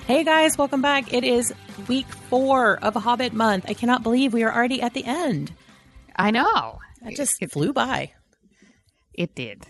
Hey guys, welcome back. It is week 4 of Hobbit month. I cannot believe we are already at the end. I know. It just flew by. It did.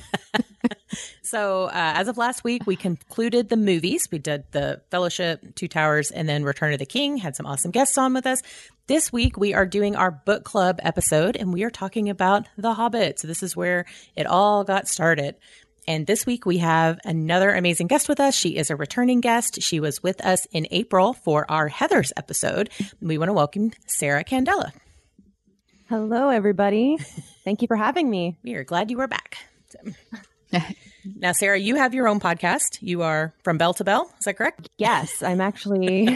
So as of last week, we concluded the movies. We did The Fellowship, Two Towers, and then Return of the King. Had some awesome guests on with us. This week, we are doing our book club episode, and we are talking about The Hobbit. So this is where it all got started. And this week, we have another amazing guest with us. She is a returning guest. She was with us in April for our Heathers episode. We want to welcome Sarah Candela. Hello, everybody. Thank you for having me. We are glad you are back. Now, Sarah, you have your own podcast. You are From Bell to Bell. Is that correct? Yes, I'm actually,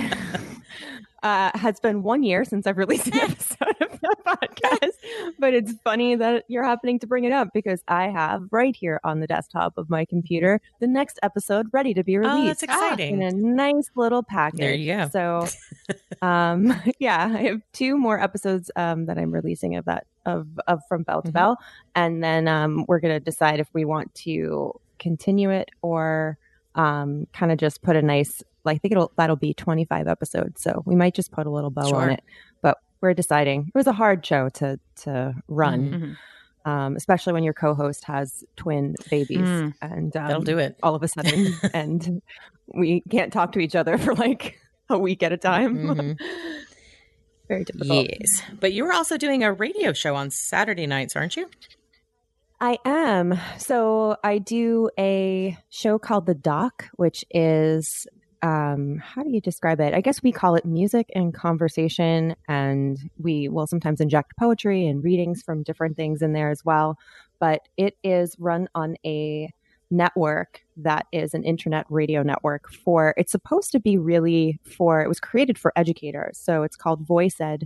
has been 1 year since I've released an episode of the podcast. But it's funny that you're happening to bring it up because I have right here on the desktop of my computer the next episode ready to be released. Oh, that's exciting. In a nice little package. There you go. So, yeah, I have 2 more episodes that I'm releasing of that. Of From Bell to Bell. And then we're going to decide if we want to continue it or kind of just put a nice, I think that'll be 25 episodes. So we might just put a little bow on it. But we're deciding. It was a hard show to run, especially when your co-host has twin babies. And that'll do it all of a sudden. And we can't talk to each other for like a week at a time. Very difficult. Yes. But you were also doing a radio show on Saturday nights, aren't you? I am. So I do a show called The Doc, which is, how do you describe it? I guess we call it music and conversation, and we will sometimes inject poetry and readings from different things in there as well. But it is run on a network that is an internet radio network it's supposed to be really it was created for educators. So it's called VoiceEd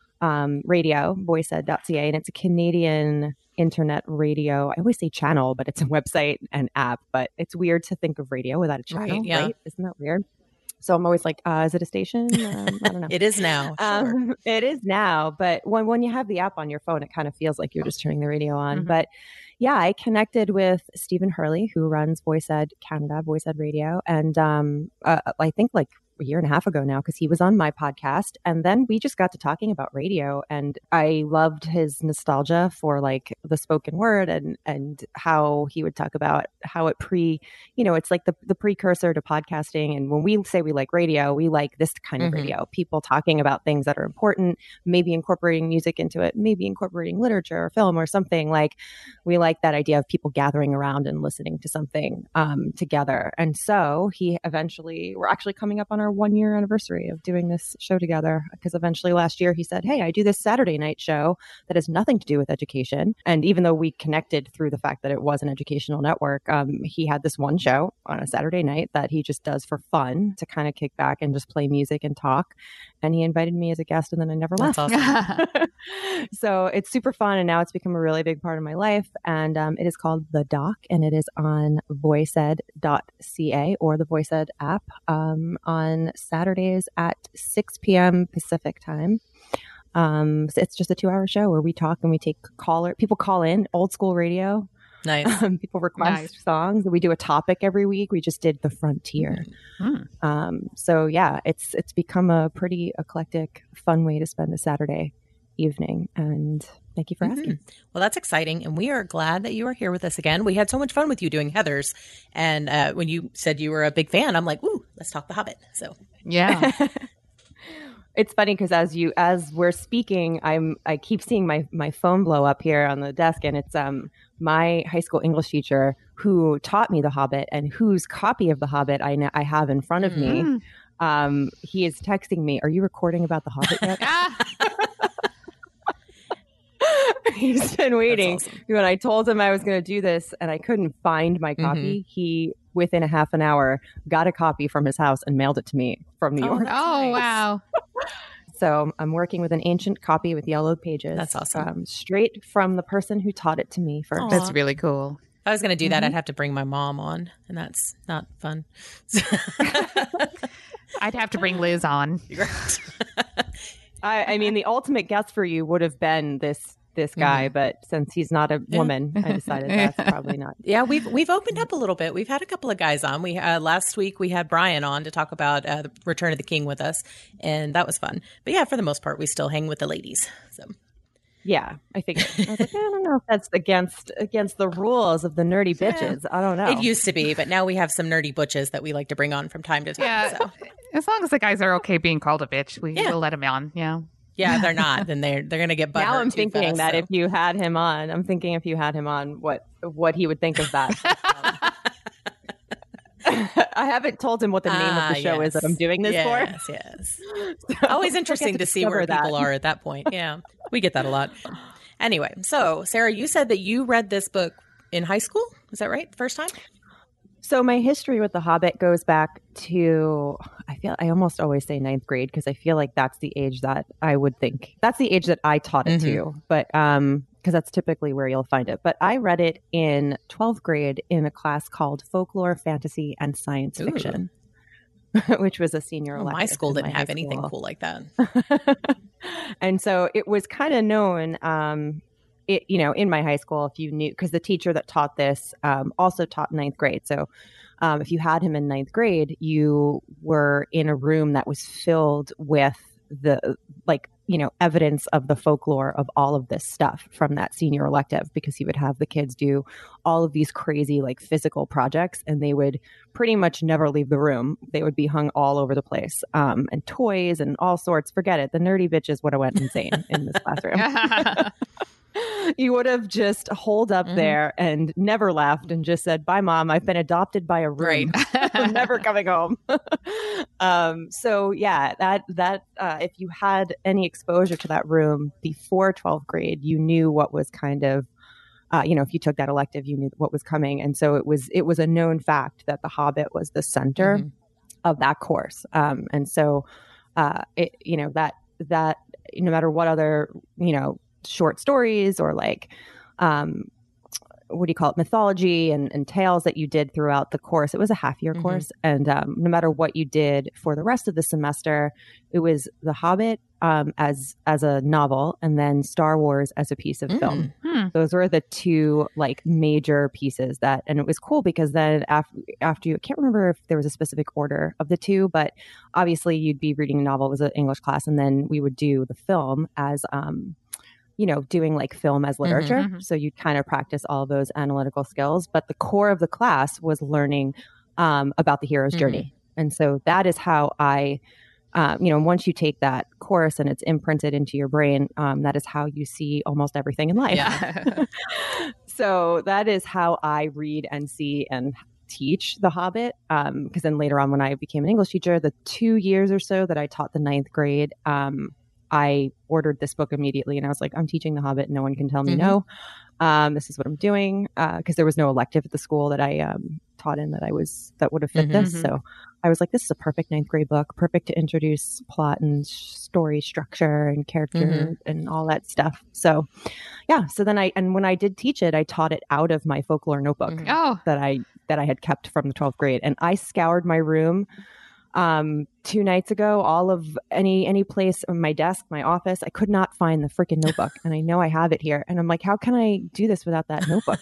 Radio, voiceed.ca, and it's a Canadian internet radio. I always say channel, but it's a website and app, but it's weird to think of radio without a channel, right? Isn't that weird? So I'm always like, is it a station? I don't know. It is now. Sure. It is now. But when you have the app on your phone, it kind of feels like you're just turning the radio on. But yeah, I connected with Stephen Hurley, who runs VoiceEd Canada, VoiceEd Radio. And I think like a year and a half ago now, because he was on my podcast. And then we just got to talking about radio. And I loved his nostalgia for like the spoken word and how he would talk about how it it's like the precursor to podcasting. And when we say we like radio, we like this kind of radio, people talking about things that are important, maybe incorporating music into it, maybe incorporating literature or film or something. Like we like that idea of people gathering around and listening to something together. And so we're actually coming up on our 1-year anniversary of doing this show together, because eventually last year he said, hey, I do this Saturday night show that has nothing to do with education. And even though we connected through the fact that it was an educational network, he had this one show on a Saturday night that he just does for fun to kind of kick back and just play music and talk. And he invited me as a guest, and then I never left. That's awesome. So it's super fun. And now it's become a really big part of my life. And it is called The Doc, and it is on voiced.ca or the VoiceEd app on Saturdays at 6 p.m. Pacific time. So it's just a 2-hour show where we talk and we take people call in, old school radio. Nice. People request songs. We do a topic every week. We just did The Frontier. So yeah, it's become a pretty eclectic, fun way to spend a Saturday evening. And thank you for asking. Well, that's exciting. And we are glad that you are here with us again. We had so much fun with you doing Heathers. And when you said you were a big fan, I'm like, ooh, let's talk The Hobbit. So yeah. It's funny because as we're speaking, I keep seeing my phone blow up here on the desk, and it's my high school English teacher who taught me The Hobbit and whose copy of The Hobbit I have in front of me. He is texting me, "Are you recording about The Hobbit yet?" He's been waiting. Awesome. When I told him I was going to do this and I couldn't find my copy, he, within a half an hour, got a copy from his house and mailed it to me from New York. Oh, wow. So I'm working with an ancient copy with yellow pages. That's awesome. Straight from the person who taught it to me first. That's really cool. If I was going to do that, I'd have to bring my mom on, and that's not fun. I'd have to bring Liz on. I mean, the ultimate guest for you would have been this this guy, but since he's not a woman, I decided that's probably not. Yeah, we've opened up a little bit. We've had a couple of guys on. We last week we had Brian on to talk about the Return of the King with us, and that was fun. But yeah, for the most part, we still hang with the ladies. So yeah, I think I was like, I don't know if that's against the rules of the nerdy bitches. I don't know. It used to be, but now we have some nerdy butches that we like to bring on from time to time. Yeah, so. As long as the guys are okay being called a bitch, we'll let them on. Yeah. Yeah, they're not. Then they're going to get butthurt. Now I'm thinking fast, that so. if you had him on, what he would think of that. I haven't told him what the name of the show is that I'm doing this for. Yes. So always interesting to see where people are at that point. Yeah, we get that a lot. Anyway, so Sarah, you said that you read this book in high school. Is that right? First time? So my history with The Hobbit goes back to, I almost always say ninth grade because I feel like that's the age that I would think, that's the age that I taught it to, but because that's typically where you'll find it. But I read it in 12th grade in a class called Folklore, Fantasy, and Science Fiction, which was a senior elective. My school didn't have anything cool like that. And so it was kind of known, in my high school, if you knew, because the teacher that taught this also taught ninth grade. So if you had him in ninth grade, you were in a room that was filled with the evidence of the folklore of all of this stuff from that senior elective, because he would have the kids do all of these crazy physical projects, and they would pretty much never leave the room. They would be hung all over the place, and toys and all sorts. Forget it. The nerdy bitches would have went insane in this classroom. You would have just holed up there and never left and just said, "Bye, Mom. I've been adopted by a room. Right. I'm never coming home." So yeah, that if you had any exposure to that room before 12th grade, you knew what was kind of, if you took that elective, you knew what was coming. And so it was a known fact that The Hobbit was the center of that course. And so, that no matter what other, short stories or mythology and tales that you did throughout the course. It was a half-year course. And no matter what you did for the rest of the semester, it was The Hobbit as a novel, and then Star Wars as a piece of film. Those were the two major pieces and it was cool because then after you, I can't remember if there was a specific order of the two, but obviously you'd be reading a novel, it was an English class, and then we would do the film as doing film as literature. So you'd kind of practice all of those analytical skills. But the core of the class was learning about the hero's journey. And so that is how I, once you take that course and it's imprinted into your brain, that is how you see almost everything in life. Yeah. So that is how I read and see and teach The Hobbit. Because then later on when I became an English teacher, the 2 years or so that I taught the ninth grade, I ordered this book immediately and I was like, I'm teaching The Hobbit. No one can tell me no. This is what I'm doing. Because there was no elective at the school that I taught in that would have fit this. So I was like, this is a perfect ninth grade book, perfect to introduce plot and story structure and character and all that stuff. So yeah. So then when I did teach it, I taught it out of my folklore notebook that I had kept from the 12th grade. And I scoured my room 2 nights ago, all of any place on my desk, my office, I could not find the freaking notebook. And I know I have it here. And I'm like, how can I do this without that notebook?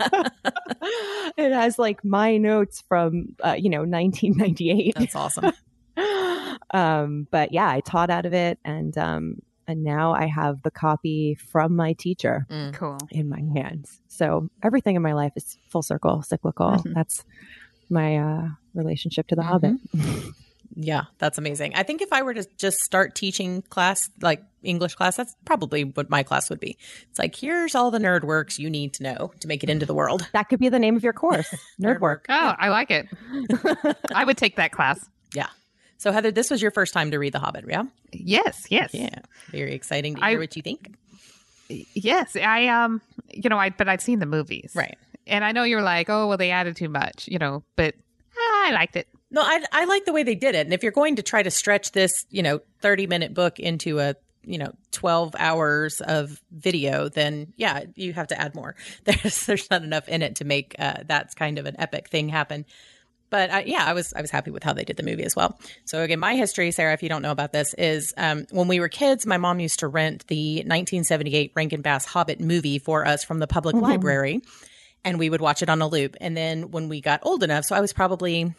It has my notes from, 1998. That's awesome. But yeah, I taught out of it. And now I have the copy from my teacher Cool. in my hands. So everything in my life is full circle, cyclical. That's my relationship to The Hobbit. Yeah, that's amazing. I think if I were to just start teaching class, English class, that's probably what my class would be. It's here's all the nerd works you need to know to make it into the world. That could be the name of your course, Nerd Work. Oh, I like it. I would take that class. Yeah. So Heather, this was your first time to read The Hobbit, yeah? Yes. Yeah. Very exciting to hear what you think. Yes. But I've seen the movies. Right. And I know you're like, oh, well, they added too much, but I liked it. No, I like the way they did it. And if you're going to try to stretch this, 30-minute book into a, 12 hours of video, then yeah, you have to add more. There's not enough in it to make that's kind of an epic thing happen. But yeah, I was happy with how they did the movie as well. So again, my history, Sarah, if you don't know about this, is when we were kids, my mom used to rent the 1978 Rankin Bass Hobbit movie for us from the public library, and we would watch it on a loop. And then when we got old enough, so I was probably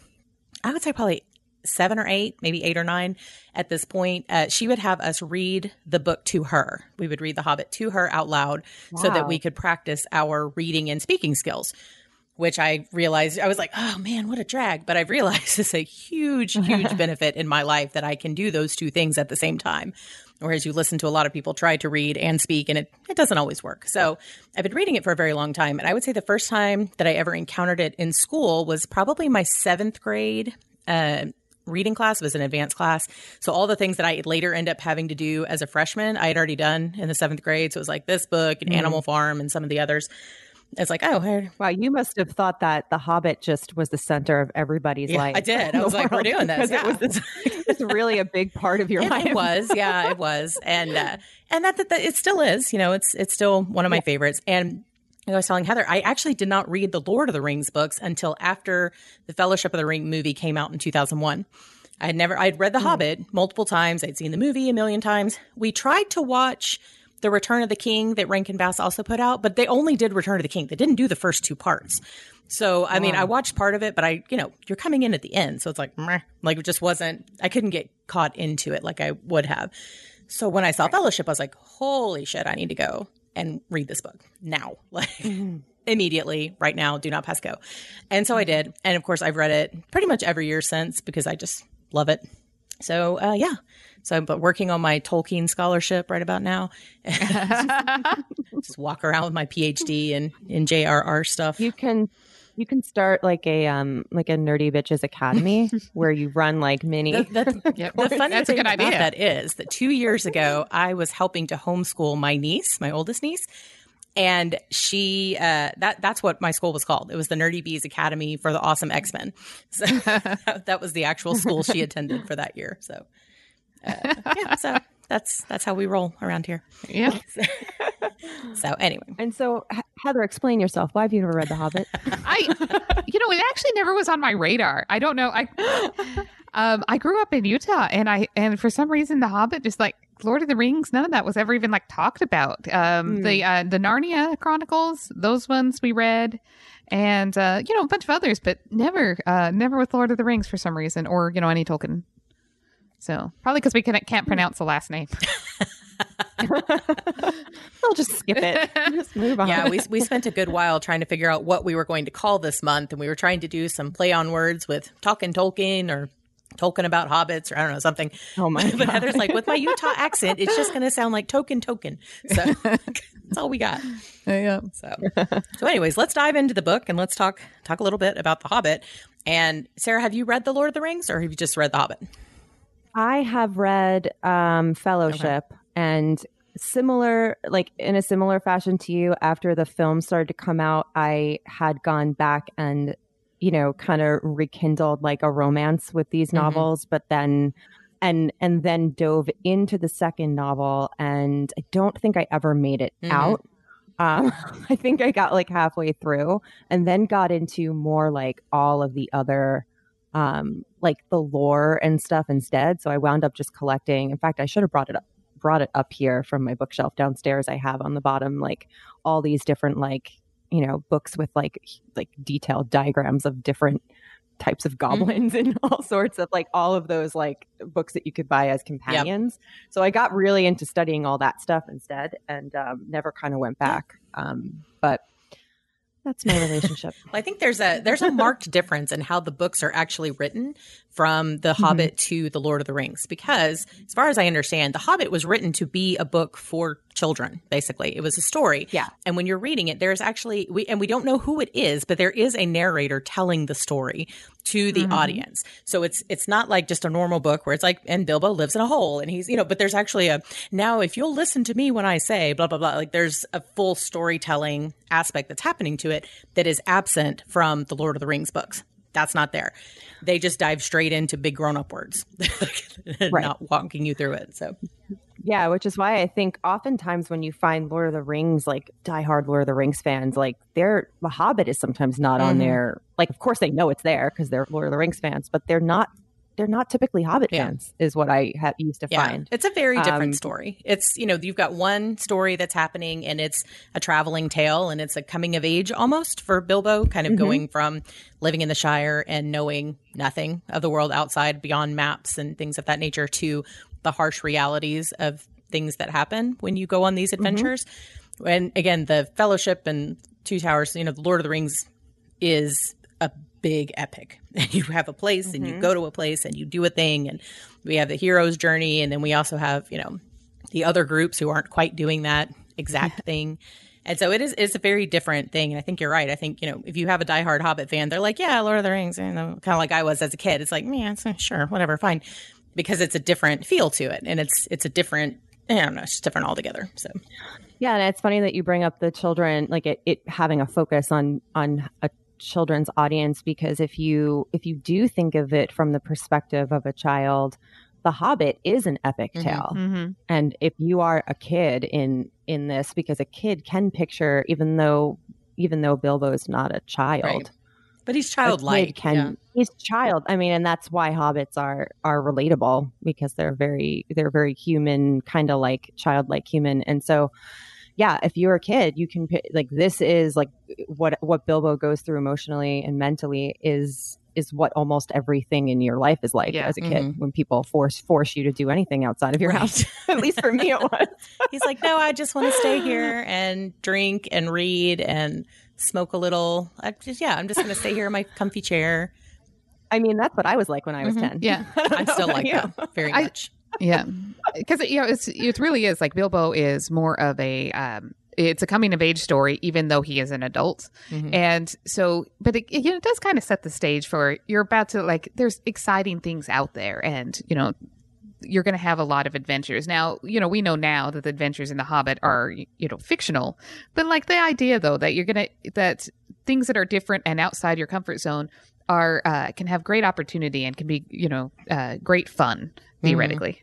7 or 8, maybe 8 or 9 at this point, she would have us read the book to her. We would read The Hobbit to her out loud so that we could practice our reading and speaking skills, which I realized, I was like, oh man, what a drag. But I've realized it's a huge, huge benefit in my life that I can do those two things at the same time. Whereas you listen to a lot of people try to read and speak, and it doesn't always work. So I've been reading it for a very long time. And I would say the first time that I ever encountered it in school was probably my 7th grade reading class. It was an advanced class. So all the things that I later end up having to do as a freshman, I had already done in the 7th grade. So it was like this book and Animal Farm and some of the others. It's like, oh, wow, you must have thought that The Hobbit just was the center of everybody's life. I did. I was like, we're doing this. Yeah. It's really a big part of your life. It was. Yeah, it was. And that it still is, it's still one of my favorites. And I was telling Heather, I actually did not read the Lord of the Rings books until after the Fellowship of the Ring movie came out in 2001. I'd read The Hobbit multiple times. I'd seen the movie a million times. We tried to watch The Return of the King that Rankin Bass also put out, but they only did Return of the King. They didn't do the first 2 parts. So, I mean, I watched part of it, but you're coming in at the end. So it's like, meh, like it just wasn't, I couldn't get caught into it like I would have. So when I saw Fellowship, I was like, holy shit, I need to go and read this book now, like immediately, right now, do not pass go. And so I did. And of course, I've read it pretty much every year since because I just love it. So, yeah. So I'm working on my Tolkien scholarship right about now. Just walk around with my PhD in JRR stuff. You can start like a Nerdy Bitches Academy where you run like mini. The funny thing about that is that 2 years ago, I was helping to homeschool my niece, my oldest niece. And she, that's what my school was called. It was the Nerdy Bees Academy for the Awesome X-Men. So that was the actual school she attended for that year. So, yeah, so that's how we roll around here. Yeah. So anyway. And so Heather, explain yourself. Why have you never read The Hobbit? It actually never was on my radar. I don't know. I grew up in Utah and for some reason The Hobbit, just like Lord of the Rings, none of that was ever even like talked about. The Narnia Chronicles, those ones we read, and a bunch of others, but never with Lord of the Rings for some reason, or any Tolkien. So probably because we can't pronounce the last name. I'll just skip it. Just move on. Yeah, we spent a good while trying to figure out what we were going to call this month, and we were trying to do some play on words with talking Tolkien or Tolkien about hobbits or I don't know, something. Oh my God. But Heather's like, with my Utah accent, it's just going to sound like token. So that's all we got. Yeah. So anyways, let's dive into the book and let's talk a little bit about The Hobbit. And Sarah, have you read The Lord of the Rings or have you just read The Hobbit? I have read Fellowship and in a similar fashion to you, after the film started to come out, I had gone back and kind of rekindled like a romance with these novels, but then and then dove into the second novel, and I don't think I ever made it out. I think I got like halfway through and then got into more like all of the other like the lore and stuff instead. So I wound up just collecting. In fact, I should have brought it up here from my bookshelf downstairs. I have on the bottom like all these different like books with like detailed diagrams of different types of goblins and all sorts of like all of those like books that you could buy as companions. Yep. So I got really into studying all that stuff instead, and never kind of went back. But that's my relationship. Well, I think there's a marked difference in how the books are actually written from The Hobbit to The Lord of the Rings, because as far as I understand, The Hobbit was written to be a book for children, basically. It was a story. Yeah. And when you're reading it, there's actually, we don't know who it is, but there is a narrator telling the story to the audience. So it's not like just a normal book where it's like, and Bilbo lives in a hole and he's, but there's actually now if you'll listen to me when I say blah, blah, blah, like there's a full storytelling aspect that's happening to it that is absent from the Lord of the Rings books. That's not there. They just dive straight into big grown-up words, not walking you through it. So, Yeah, which is why I think oftentimes when you find Lord of the Rings, like diehard Lord of the Rings fans, like the Hobbit is sometimes not on there. Like, of course they know it's there because they're Lord of the Rings fans, but they're not typically Hobbit fans, is what I used to find. It's a very different story. It's, you've got one story that's happening and it's a traveling tale and it's a coming of age almost for Bilbo, kind of going from living in the Shire and knowing nothing of the world outside beyond maps and things of that nature to the harsh realities of things that happen when you go on these adventures. And again, the Fellowship and Two Towers, the Lord of the Rings is a big epic. And you have a place and you go to a place and you do a thing, and we have the hero's journey, and then we also have the other groups who aren't quite doing that exact thing. And so it's a very different thing. And I think you're right. I think if you have a diehard Hobbit fan, they're like, yeah, Lord of the Rings, kind of like I was as a kid. It's like, yeah, sure, whatever, fine, because it's a different feel to it, and it's a different, I don't know, it's just different altogether. So yeah, and it's funny that you bring up the children, like it having a focus on a children's audience, because if you do think of it from the perspective of a child, The Hobbit is an epic tale. And if you are a kid in this, because a kid can picture, even though Bilbo is not a child, right. But he's childlike. He's child. I mean, and that's why hobbits are relatable, because they're very human, kind of like childlike human. And so yeah, if you're a kid, you can like, this is like what Bilbo goes through emotionally and mentally is what almost everything in your life is like as a kid, when people force you to do anything outside of your house. At least for me, it was. He's like, no, I just want to stay here and drink and read and smoke a little. I'm just going to stay here in my comfy chair. I mean, that's what I was like when I was 10. Yeah. I'm still like that very much. Yeah, because it really is like Bilbo is more of a it's a coming of age story, even though he is an adult, and so but it does kind of set the stage for you're about to, like, there's exciting things out there, and you're going to have a lot of adventures. Now we know now that the adventures in The Hobbit are fictional, but like the idea though that things that are different and outside your comfort zone are can have great opportunity and can be great fun theoretically.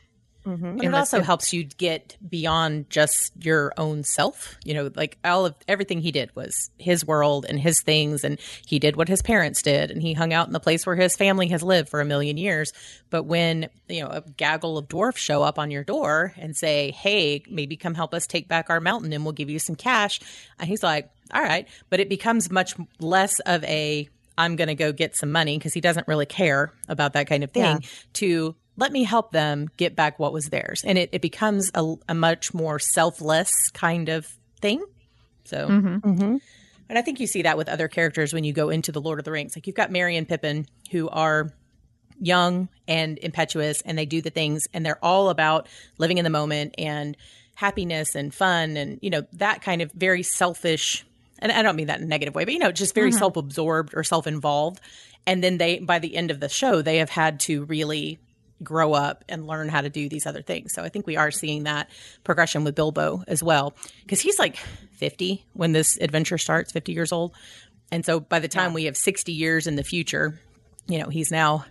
But it also helps you get beyond just your own self. Like everything he did was his world and his things, and he did what his parents did, and he hung out in the place where his family has lived for 1,000,000 years. But when a gaggle of dwarfs show up on your door and say, hey, maybe come help us take back our mountain and we'll give you some cash, and he's like, all right. But it becomes much less of a I'm going to go get some money, because he doesn't really care about that kind of thing, to let me help them get back what was theirs. And it becomes a much more selfless kind of thing. So, and I think you see that with other characters when you go into the Lord of the Rings. Like, you've got Merry and Pippin, who are young and impetuous, and they do the things, and they're all about living in the moment and happiness and fun and, that kind of very selfish. And I don't mean that in a negative way, but, just very self-absorbed or self-involved. And then by the end of the show, they have had to really grow up and learn how to do these other things. So I think we are seeing that progression with Bilbo as well, because he's like 50 when this adventure starts, 50 years old. And so by the time we have 60 years in the future, he's now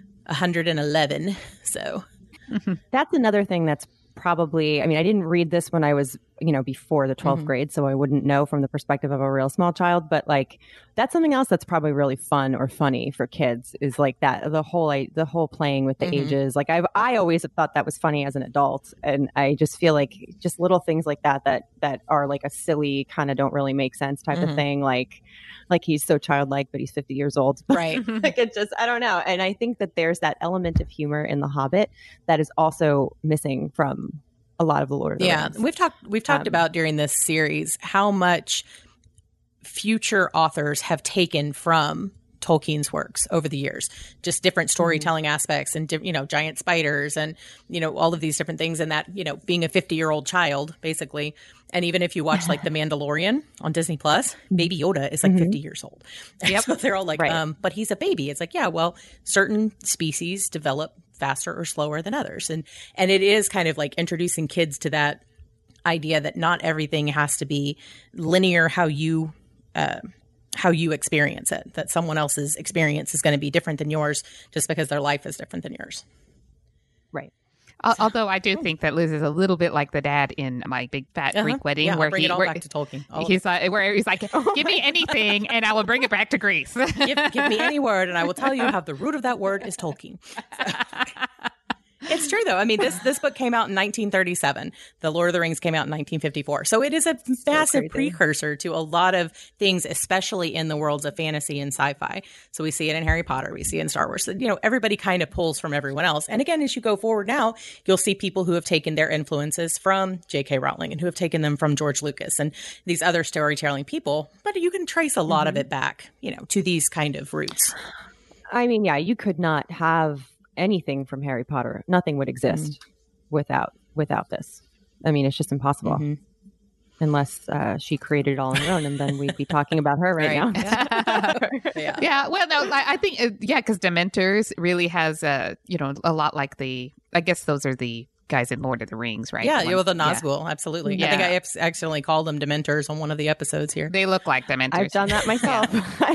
111. So that's another thing that's probably, I mean, I didn't read this when I was, before the 12th grade, so I wouldn't know from the perspective of a real small child, but like, that's something else that's probably really fun or funny for kids, is like that, the whole playing with the ages. Like I always have thought that was funny as an adult. And I just feel like just little things like that are like a silly kind of don't really make sense type of thing. Like he's so childlike, but he's 50 years old. Right. Like, it just, I don't know. And I think that there's that element of humor in The Hobbit that is also missing from a lot of the Lord of the Rings. We've talked about during this series how much future authors have taken from Tolkien's works over the years, just different storytelling aspects and, giant spiders and, all of these different things, and that, being a 50-year-old child, basically. And even if you watch like The Mandalorian on Disney Plus, Baby Yoda is like 50 years old. Yep. So they're all like, but he's a baby. It's like, yeah, well, certain species develop faster or slower than others. And it is kind of like introducing kids to that idea that not everything has to be linear, how you experience it, that someone else's experience is going to be different than yours just because their life is different than yours. Right. Although I do think that Liz is a little bit like the dad in My Big Fat Greek Wedding, Yeah, where I'll bring it all back to Tolkien. He's like, give me anything, and I will bring it back to Greece. Give me any word, and I will tell you how the root of that word is Tolkien. It's true, though. I mean, this book came out in 1937. The Lord of the Rings came out in 1954. So it is a massive precursor to a lot of things, especially in the worlds of fantasy and sci-fi. So we see it in Harry Potter. We see it in Star Wars. So, everybody kind of pulls from everyone else. And again, as you go forward now, you'll see people who have taken their influences from J.K. Rowling and who have taken them from George Lucas and these other storytelling people. But you can trace a lot of it back, to these kind of roots. I mean, yeah, you could not have anything from Harry Potter. Nothing would exist without this. I mean, it's just impossible unless she created it all on her own, and then we'd be talking about her right now. Yeah. Well, no, I think because Dementors really has a lot like I guess those are the guys in Lord of the Rings, right? Yeah, the Nazgul, absolutely. Yeah. I think I accidentally called them Dementors on one of the episodes here. They look like Dementors. I've done that myself.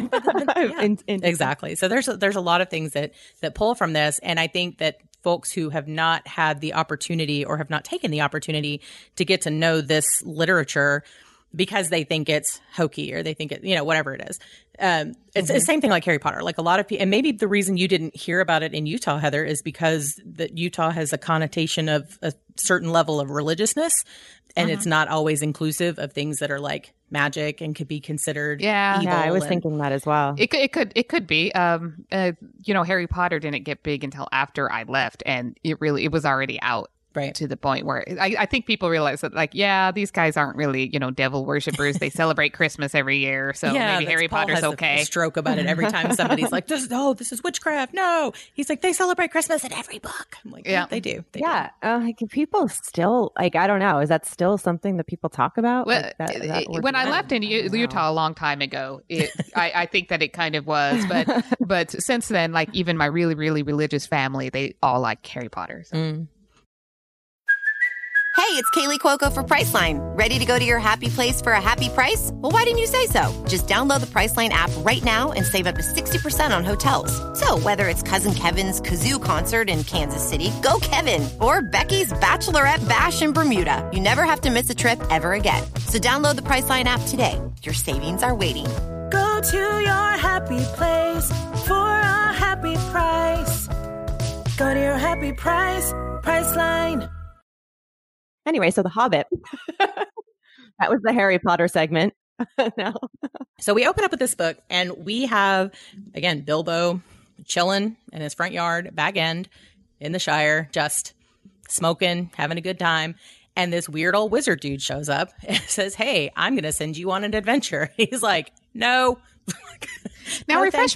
Exactly. So there's a lot of things that pull from this, and I think that folks who have not had the opportunity or have not taken the opportunity to get to know this literature because they think it's hokey or they think it, whatever it is. It's the same thing like Harry Potter. Like a lot of people, and maybe the reason you didn't hear about it in Utah, Heather, is because that Utah has a connotation of a certain level of religiousness, and it's not always inclusive of things that are like magic and could be considered evil. Yeah, I was thinking that as well. It could be. Harry Potter didn't get big until after I left, and it was already out. Right. To the point where I think people realize that, these guys aren't really, devil worshippers. They celebrate Christmas every year. So maybe Harry Potter's okay. A stroke about it every time somebody's like, this is witchcraft. No. He's like, they celebrate Christmas in every book. I'm like, yeah, they do. They do. People still, I don't know. Is that still something that people talk about? Well, when I left in Utah a long time ago, I think that it kind of was. But since then, like even my really, really religious family, they all like Harry Potter. So. Hey, it's Kaylee Cuoco for Priceline. Ready to go to your happy place for a happy price? Well, why didn't you say so? Just download the Priceline app right now and save up to 60% on hotels. So whether it's Cousin Kevin's Kazoo Concert in Kansas City, go Kevin, or Becky's Bachelorette Bash in Bermuda, you never have to miss a trip ever again. So download the Priceline app today. Your savings are waiting. Go to your happy place for a happy price. Go to your happy price, Priceline. Anyway, so The Hobbit. That was the Harry Potter segment. No. So we open up with this book, and we have, again, Bilbo chilling in his front yard, back end, in the Shire, just smoking, having a good time. And this weird old wizard dude shows up and says, hey, I'm going to send you on an adventure. He's like, no. Now refresh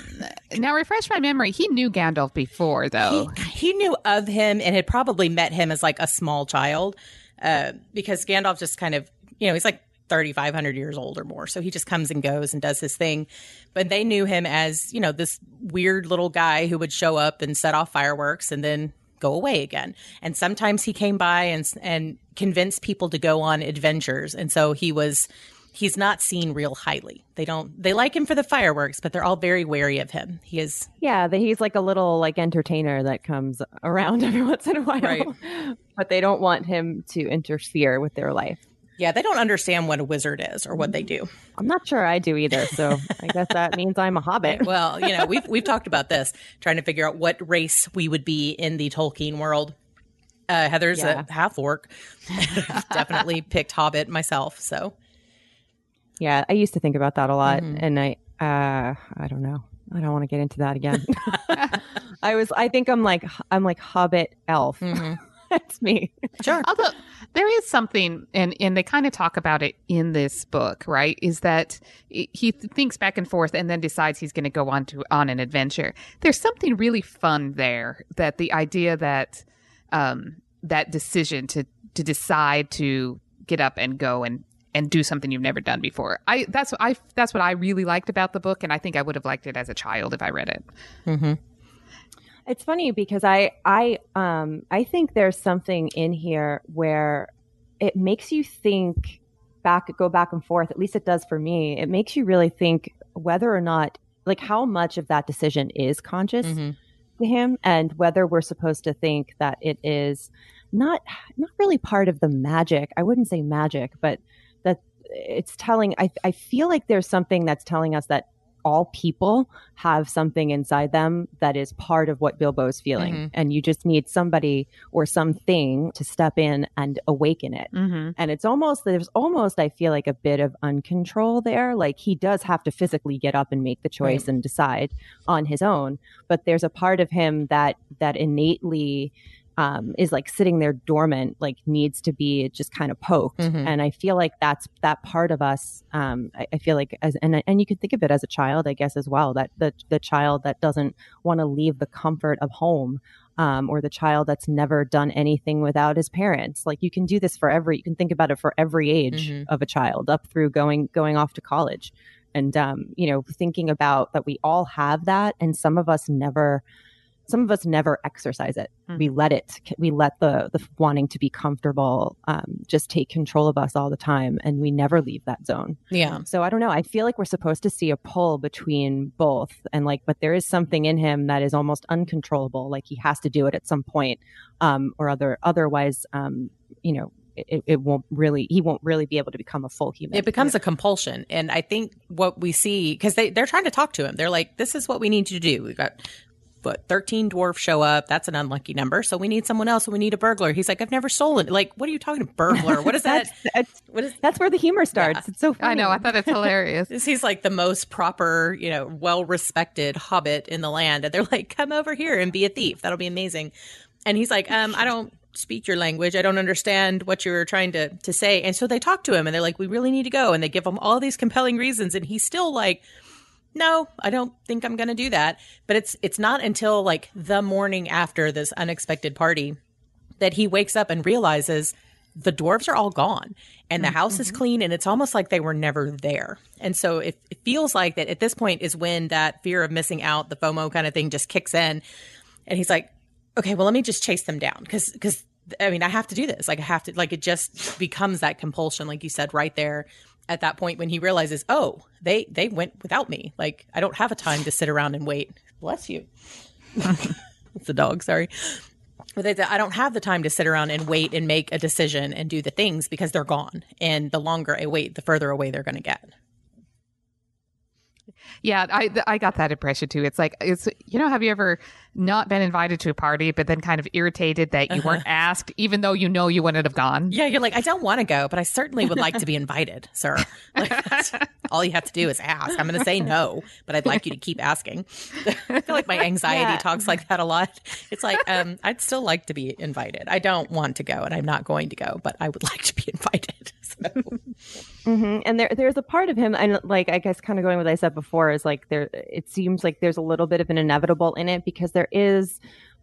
my memory. He knew Gandalf before, though. He knew of him and had probably met him as like a small child, because Gandalf just kind of, he's like 3,500 years old or more. So he just comes and goes and does his thing. But they knew him as, this weird little guy who would show up and set off fireworks and then go away again. And sometimes he came by and convinced people to go on adventures. And so he's not seen real highly. They like him for the fireworks, but they're all very wary of him. He's like a little like entertainer that comes around every once in a while, right? But they don't want him to interfere with their life. Yeah, they don't understand what a wizard is or what they do. I'm not sure I do either. So I guess that means I'm a hobbit. Well, we've talked about this, trying to figure out what race we would be in the Tolkien world. Heather's a half orc. Definitely picked hobbit myself. So. Yeah, I used to think about that a lot, and I don't know. I don't want to get into that again. I think I'm like hobbit elf. That's me. Sure. Although there is something, and they kind of talk about it in this book, right? Is that he thinks back and forth and then decides he's going to go on an adventure. There's something really fun there, that the idea that that decision to decide to get up and go and do something you've never done before. That's what I really liked about the book, and I think I would have liked it as a child if I read it. Mm-hmm. It's funny because I think there's something in here where it makes you think go back and forth. At least it does for me. It makes you really think whether or not, like, how much of that decision is conscious to him, and whether we're supposed to think that it is not really part of the magic. I wouldn't say magic, but that it's telling. I feel like there's something that's telling us that all people have something inside them that is part of what Bilbo's feeling. And you just need somebody or something to step in and awaken it. And there's almost, I feel like, a bit of uncontrol there. Like, he does have to physically get up and make the choice and decide on his own. But there's a part of him that innately is like sitting there dormant, like needs to be just kind of poked. And I feel like that's that part of us. I feel like and you could think of it as a child, I guess, as well, that the child that doesn't want to leave the comfort of home, or the child that's never done anything without his parents. Like, you can do this you can think about it for every age of a child up through going off to college. And, thinking about that, we all have that. And some of us never exercise it. We let the wanting to be comfortable just take control of us all the time, and we never leave that zone. Yeah. So I don't know. I feel like we're supposed to see a pull between both, and but there is something in him that is almost uncontrollable. Like, he has to do it at some point, otherwise, he won't really be able to become a full human. It becomes a compulsion. And I think what we see, because they're trying to talk to him. They're like, this is what we need you to do. We've got 13 dwarfs show up. That's an unlucky number. So we need someone else. We need a burglar. He's like, I've never stolen. Like, what are you talking about? Burglar? What is that? That's where the humor starts. Yeah. It's so funny. I know. I thought it's hilarious. He's like the most proper, well-respected hobbit in the land. And they're like, come over here and be a thief. That'll be amazing. And he's like, I don't speak your language. I don't understand what you're trying to say. And so they talk to him and they're like, we really need to go. And they give him all these compelling reasons. And he's still like, no, I don't think I'm going to do that. But it's not until like the morning after this unexpected party that he wakes up and realizes the dwarves are all gone and the house is clean, and it's almost like they were never there. And so it feels like that at this point is when that fear of missing out, the FOMO kind of thing, just kicks in. And he's like, okay, well, let me just chase them down because I mean, I have to do this. Like, I have to, like, it just becomes that compulsion, like you said, right there. At that point when he realizes, oh, they went without me. Like, I don't have a time to sit around and wait. Bless you. It's the dog, sorry. But I don't have the time to sit around and wait and make a decision and do the things because they're gone. And the longer I wait, the further away they're going to get. Yeah, I got that impression too. It's like, have you ever not been invited to a party, but then kind of irritated that you weren't asked, even though you wouldn't have gone? Yeah, you're like, I don't want to go, but I certainly would like to be invited, sir. Like, all you have to do is ask. I'm going to say no, but I'd like you to keep asking. I feel like my anxiety talks like that a lot. It's like, I'd still like to be invited. I don't want to go, and I'm not going to go, but I would like to be invited. So. And there's a part of him, and like, I guess kind of going with what I said before, is like it seems like there's a little bit of an inevitable in it, because there is,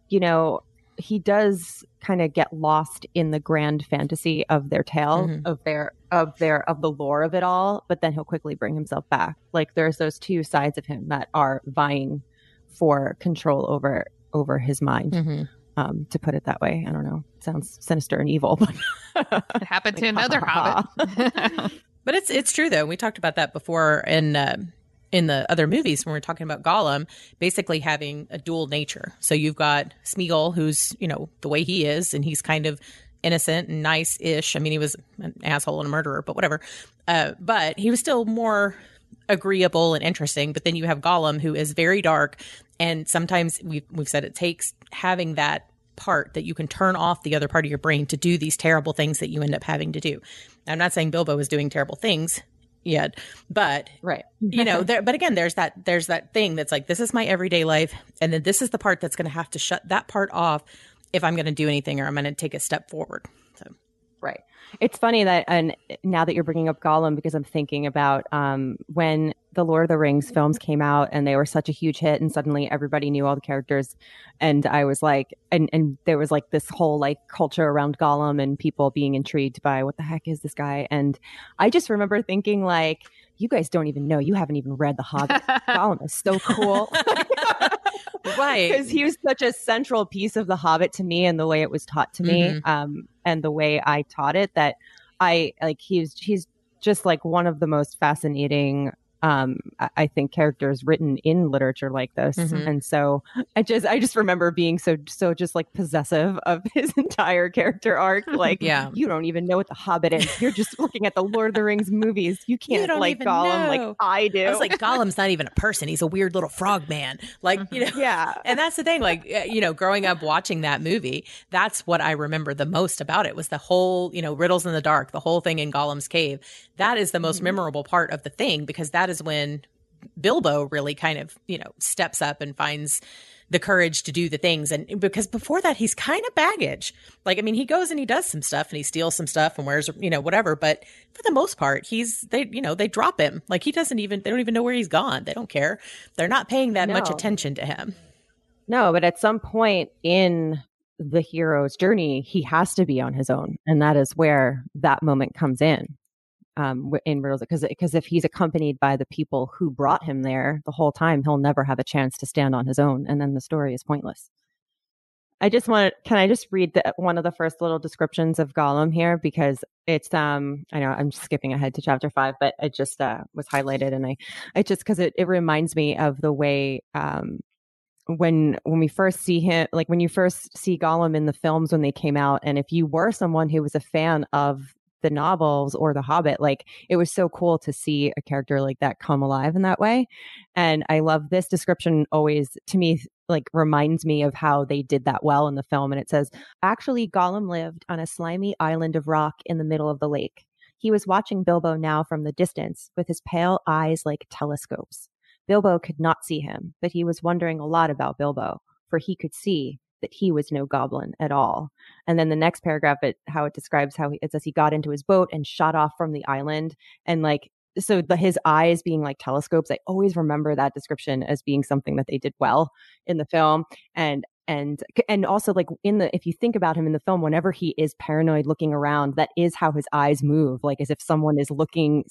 he does kind of get lost in the grand fantasy of their tale, of the lore of it all, but then he'll quickly bring himself back. Like, there's those two sides of him that are vying for control over his mind. To put it that way. I don't know. It sounds sinister and evil, but it happened to another hobbit. But it's true though. We talked about that before in the other movies when we were talking about Gollum basically having a dual nature. So you've got Smeagol, who's, the way he is, and he's kind of innocent and nice-ish. I mean, he was an asshole and a murderer, but whatever. But he was still more agreeable and interesting. But then you have Gollum, who is very dark. And sometimes we've said it takes having that part that you can turn off the other part of your brain to do these terrible things that you end up having to do. I'm not saying Bilbo is doing terrible things yet, but right. But again, there's that thing that's like, this is my everyday life. And then this is the part that's going to have to shut that part off if I'm going to do anything, or I'm going to take a step forward. So, right. It's funny that, and now that you're bringing up Gollum, because I'm thinking about when the Lord of the Rings films came out and they were such a huge hit, and suddenly everybody knew all the characters, and I was like, and there was like this whole like culture around Gollum and people being intrigued by what the heck is this guy, and I just remember thinking like, you guys don't even know, you haven't even read The Hobbit. Gollum is so cool. Right. Because he was such a central piece of The Hobbit to me, and the way it was taught to me, and the way I taught it, that he's just like one of the most fascinating I think, characters written in literature like this. Mhm. And so I just remember being so just like possessive of his entire character arc. Like, Yeah. you don't even know what The Hobbit is. You're just looking at the Lord of the Rings movies. You can't don't like even Gollum know. like I do. I was like, Gollum's not even a person. He's a weird little frog man. Like, you know. yeah. And that's the thing, like, you know, growing up watching that movie, that's what I remember the most about it was the whole, you know, riddles in the dark, the whole thing in Gollum's cave. That is the most memorable part of the thing, because that is when Bilbo really kind of, you know, steps up and finds the courage to do the things. And because before that, he's kind of baggage. Like, I mean, he goes and he does some stuff and he steals some stuff and wears, you know, whatever. But for the most part, they drop him. Like, they don't even know where he's gone. They don't care. They're not paying that much No. attention to him. No, but at some point in the hero's journey, he has to be on his own. And that is where that moment comes in Riddles. Because if he's accompanied by the people who brought him there the whole time, he'll never have a chance to stand on his own. And then the story is pointless. Can I just read one of the first little descriptions of Gollum here? Because it's, I know I'm skipping ahead to chapter 5, but it just was highlighted. And because it reminds me of the way, when we first see him, like when you first see Gollum in the films when they came out, and if you were someone who was a fan of the novels or The Hobbit, like, it was so cool to see a character like that come alive in that way. And I love this description, always to me, like, reminds me of how they did that well in the film. And it says, actually, Gollum lived on a slimy island of rock in the middle of the lake. He was watching Bilbo now from the distance with his pale eyes like telescopes. Bilbo could not see him, but he was wondering a lot about Bilbo, for he could see that he was no goblin at all. And then the next paragraph, how it describes it says he got into his boat and shot off from the island. And like, so his eyes being like telescopes, I always remember that description as being something that they did well in the film. And also, like, if you think about him in the film, whenever he is paranoid looking around, that is how his eyes move, like as if someone looking,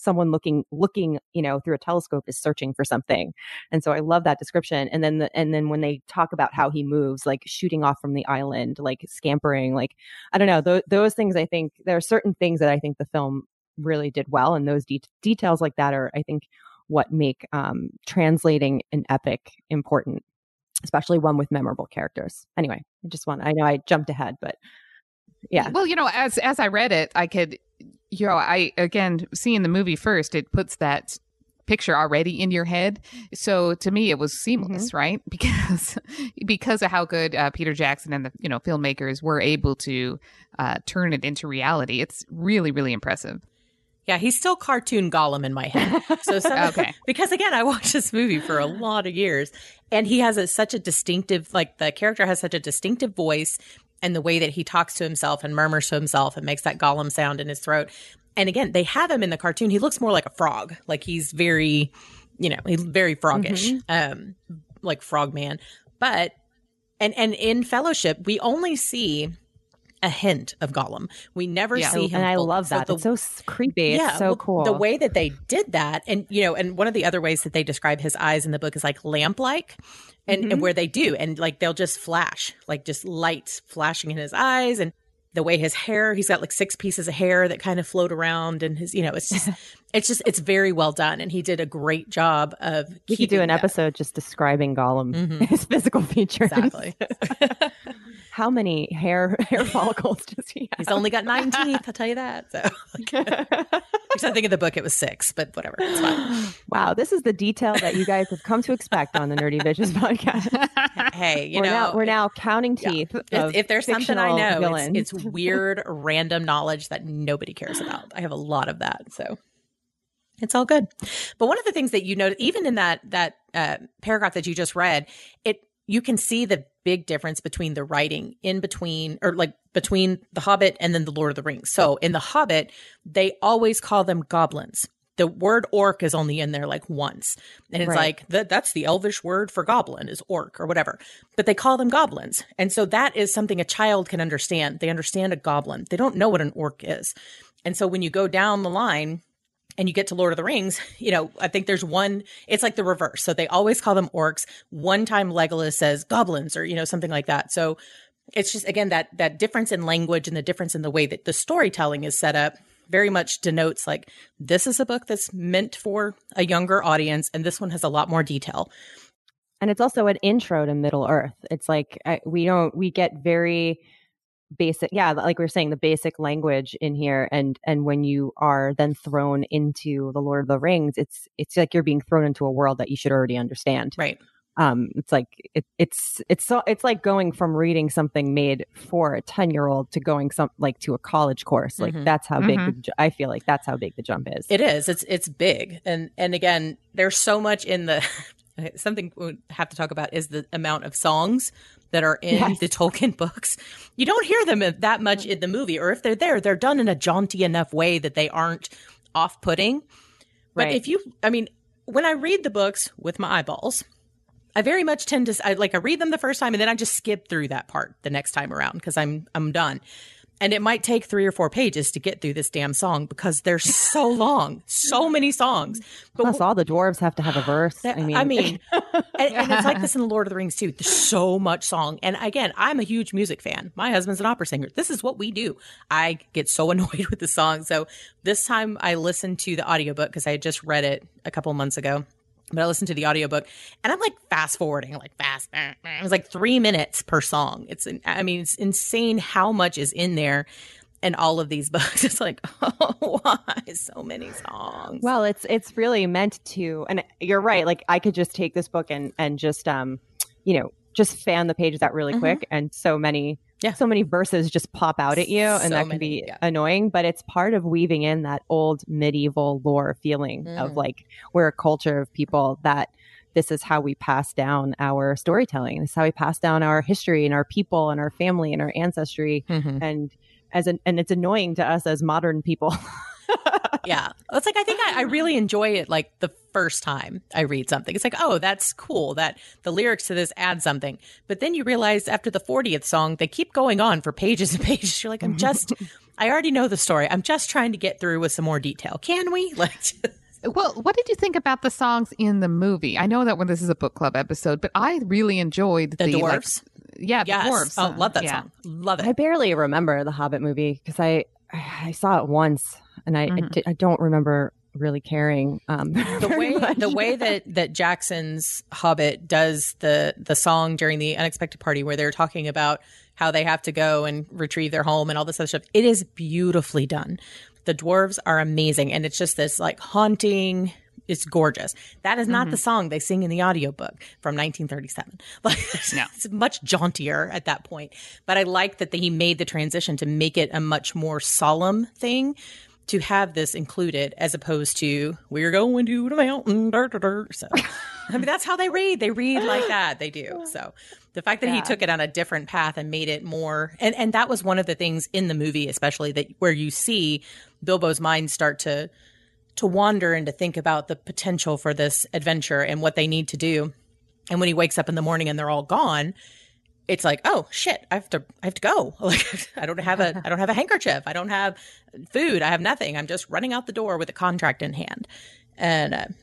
you know, through a telescope is searching for something. And so I love that description. And then when they talk about how he moves, like shooting off from the island, like scampering, like, I don't know, those things, I think there are certain things that I think the film really did well, and those details like that are, I think, what make translating an epic important, especially one with memorable characters. Anyway, I know I jumped ahead, but yeah. Well, you know, as I read it, I could, you know, again, seeing the movie first, it puts that picture already in your head. So to me, it was seamless, right? Because of how good Peter Jackson and the, you know, filmmakers were able to turn it into reality. It's really, really impressive. Yeah, he's still cartoon Gollum in my head. So Okay. Because again, I watched this movie for a lot of years, and he has such a distinctive, like, the character has such a distinctive voice, and the way that he talks to himself and murmurs to himself and makes that Gollum sound in his throat. And again, they have him in the cartoon. He looks more like a frog. Like, he's very, you know, he's very froggish, like Frogman. But and in Fellowship, we only see a hint of Gollum. We never see him. And I fully. love that. It's so creepy. It's so cool. The way that they did that, and, you know, and one of the other ways that they describe his eyes in the book is like lamp-like, and where they do, and like they'll just flash, like just lights flashing in his eyes, and the way his hair, he's got like 6 pieces of hair that kind of float around, and his, you know, it's very well done, and he did a great job of. We could do an episode just describing Gollum, his physical features. Exactly. How many hair follicles does he have? He's only got 9 teeth, I'll tell you that. So, which I think in the book it was 6, but whatever, it's fine. Wow, this is the detail that you guys have come to expect on the Nerdy Visions podcast. Hey, we're now counting teeth. If there's something I know, villains. it's weird, random knowledge that nobody cares about. I have a lot of that, so it's all good. But one of the things that you notice, even in that paragraph that you just read, you can see the big difference between the writing between The Hobbit and then The Lord of the Rings. So in The Hobbit, they always call them goblins. The word orc is only in there like once. And it's like, that's the Elvish word for goblin is orc or whatever. But they call them goblins. And so that is something a child can understand. They understand a goblin. They don't know what an orc is. And so when you go down the line and you get to Lord of the Rings, you know, I think there's one, it's like the reverse. So they always call them orcs. One time Legolas says goblins or, you know, something like that. So it's just, again, that difference in language and the difference in the way that the storytelling is set up very much denotes like, this is a book that's meant for a younger audience, and this one has a lot more detail. And it's also an intro to Middle Earth. It's like we get very basic, like we were saying, the basic language in here, and when you are then thrown into the Lord of the Rings, it's like you're being thrown into a world that you should already understand. Right. It's like it's like going from reading something made for a 10-year-old to going to a college course. Like that's how big I feel like that's how big the jump is. It is. It's big, and again, there's so much in the. Something we have to talk about is the amount of songs that are in the Tolkien books. You don't hear them that much in the movie, or if they're there, they're done in a jaunty enough way that they aren't off-putting. But when I read the books with my eyeballs, I very much tend to, I read them the first time and then I just skip through that part the next time around because I'm done. And it might take 3 or 4 pages to get through this damn song because they're so long, so many songs. But plus, all the dwarves have to have a verse. And it's like this in The Lord of the Rings too. There's so much song. And again, I'm a huge music fan. My husband's an opera singer. This is what we do. I get so annoyed with the song. So this time I listened to the audiobook because I had just read it a couple months ago. But I listened to the audiobook and I'm like fast forwarding, it was like 3 minutes per song. It's insane how much is in there in all of these books. It's like, oh, why so many songs? Well, it's really meant to, and you're right. Like I could just take this book and just, just fan the pages out really quick. And so many verses just pop out at you and that can be annoying, but it's part of weaving in that old medieval lore feeling of like, we're a culture of people that this is how we pass down our storytelling. This is how we pass down our history and our people and our family and our ancestry. And it's annoying to us as modern people. Yeah. It's like, I think I really enjoy it like the first time I read something. It's like, oh, that's cool that the lyrics to this add something. But then you realize after the 40th song, they keep going on for pages and pages. You're like, I already know the story. I'm just trying to get through with some more detail. Can we? Well, what did you think about the songs in the movie? I know that this is a book club episode, but I really enjoyed the dwarves. The dwarves. Oh, love that song. Love it. I barely remember the Hobbit movie because I saw it once and I don't remember really caring. The way that Jackson's Hobbit does the song during the unexpected party where they're talking about how they have to go and retrieve their home and all this other stuff, it is beautifully done. The dwarves are amazing, and it's just this like haunting. It's gorgeous. That is not the song they sing in the audiobook from 1937. It's much jauntier at that point. But I like that he made the transition to make it a much more solemn thing, to have this included as opposed to we're going to the mountain. So, that's how they read. They read like that. They do. So the fact that he took it on a different path and made it more, and that was one of the things in the movie, especially that where you see Bilbo's mind start to wander and to think about the potential for this adventure and what they need to do. And when he wakes up in the morning and they're all gone, it's like, oh shit, I have to go. Like I don't have a handkerchief. I don't have food. I have nothing. I'm just running out the door with a contract in hand. And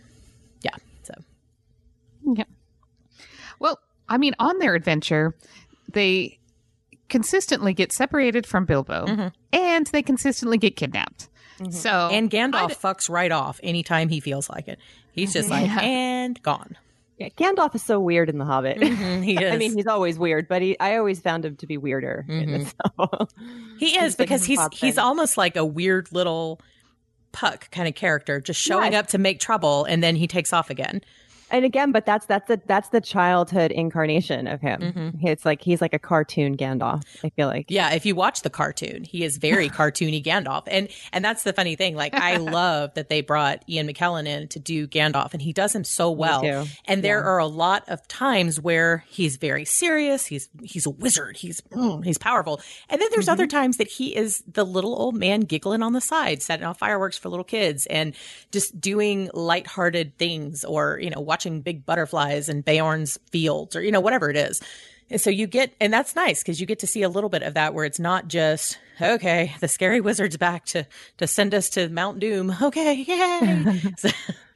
yeah. Well, on their adventure, they consistently get separated from Bilbo and they consistently get kidnapped. So and Gandalf fucks right off anytime he feels like it. He's just like, and gone. Yeah, Gandalf is so weird in The Hobbit. He is. He's always weird, but I always found him to be weirder in this novel. He is because he's almost like a weird little Puck kind of character, just showing up to make trouble, and then he takes off again. And again, but that's the childhood incarnation of him. It's like he's like a cartoon Gandalf, I feel like. Yeah, if you watch the cartoon, he is very cartoony Gandalf. And that's the funny thing. Like I love that they brought Ian McKellen in to do Gandalf, and he does him so well. Me too. And there are a lot of times where he's very serious, he's a wizard, he's powerful. And then there's other times that he is the little old man giggling on the side, setting off fireworks for little kids and just doing lighthearted things, or watching big butterflies in Beorn's fields, or whatever it is. And so you get, and that's nice because you get to see a little bit of that where it's not just, okay, the scary wizard's back to send us to Mount Doom. Okay, yay.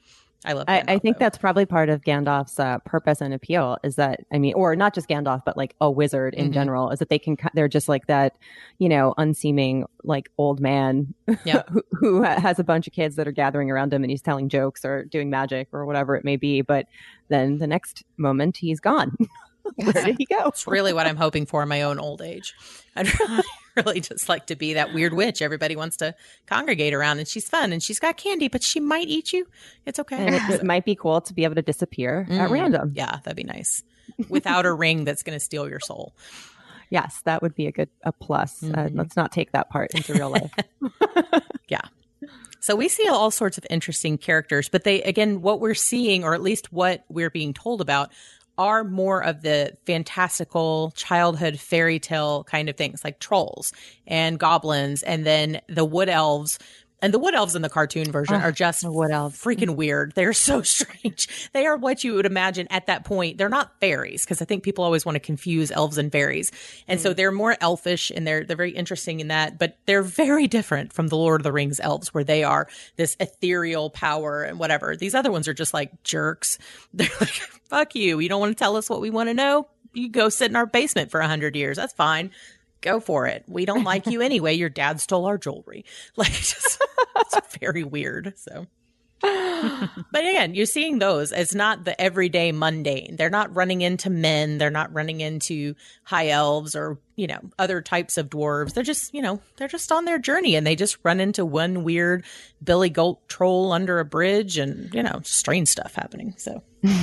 I love Gandalf, I think though. that's probably part of Gandalf's purpose and appeal is that, I mean, or not just Gandalf, but like a wizard in general, is that they're just like that, unseeming like old man Yep. who has a bunch of kids that are gathering around him and he's telling jokes or doing magic or whatever it may be. But then the next moment he's gone. Where did he go? It's really what I'm hoping for in my own old age. I'd really just like to be that weird witch everybody wants to congregate around, and she's fun and she's got candy, but she might eat you. It's okay. And it might be cool to be able to disappear at random. Yeah, that'd be nice. Without a ring that's going to steal your soul. Yes, that would be a plus. Let's not take that part into real life. Yeah. So we see all sorts of interesting characters, but what we're seeing, or at least what we're being told about, are more of the fantastical childhood fairy tale kind of things, like trolls and goblins, and then the wood elves. And the wood elves in the cartoon version are just wood elves. freaking weird. They're so strange. They are what you would imagine at that point. They're not fairies, because I think people always want to confuse elves and fairies. And so they're more elfish, and they're very interesting in that. But they're very different from the Lord of the Rings elves, where they are this ethereal power and whatever. These other ones are just like jerks. They're like, fuck you. You don't want to tell us what we want to know? You go sit in our basement for 100 years. That's fine. Go for it. We don't like you anyway. Your dad stole our jewelry. Like, just, it's very weird. So, but again, you're seeing those as not the everyday mundane. They're not running into men. They're not running into high elves or, other types of dwarves. They're just, they're just on their journey, and they just run into one weird Billy Goat troll under a bridge, and, strange stuff happening. So,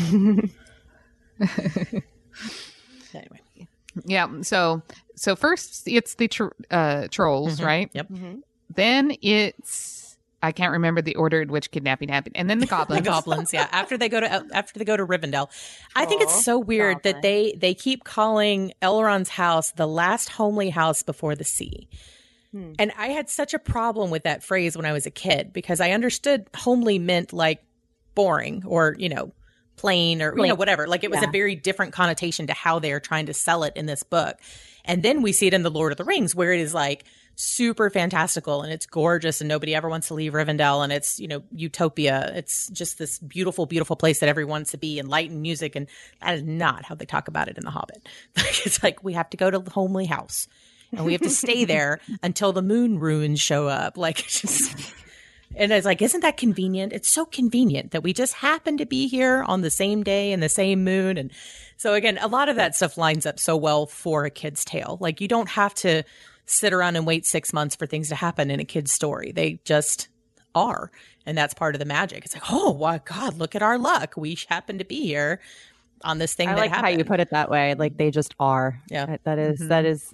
anyway. Yeah. So first it's the trolls, right? Yep. Then it's, I can't remember the order in which kidnapping happened, and then the goblins. The goblins, yeah. After they go to Rivendell, I think it's so weird that they keep calling Elrond's house the last homely house before the sea. And I had such a problem with that phrase when I was a kid, because I understood homely meant like boring or plain or whatever. Like it was a very different connotation to how they are trying to sell it in this book. And then we see it in the Lord of the Rings, where it is like super fantastical and it's gorgeous and nobody ever wants to leave Rivendell, and it's, utopia. It's just this beautiful, beautiful place that everyone wants to be, and light and music. And that is not how they talk about it in The Hobbit. It's like, we have to go to the homely house and we have to stay there until the moon runes show up. Like, it's just, and it's like, isn't that convenient? It's so convenient that we just happen to be here on the same day and the same moon. And so again, a lot of that stuff lines up so well for a kid's tale. Like, you don't have to sit around and wait 6 months for things to happen in a kid's story. They just are. And that's part of the magic. It's like, oh, my God, look at our luck. We happen to be here on this thing I that like happened. how you put it that way. Like, they just are. Yeah. That is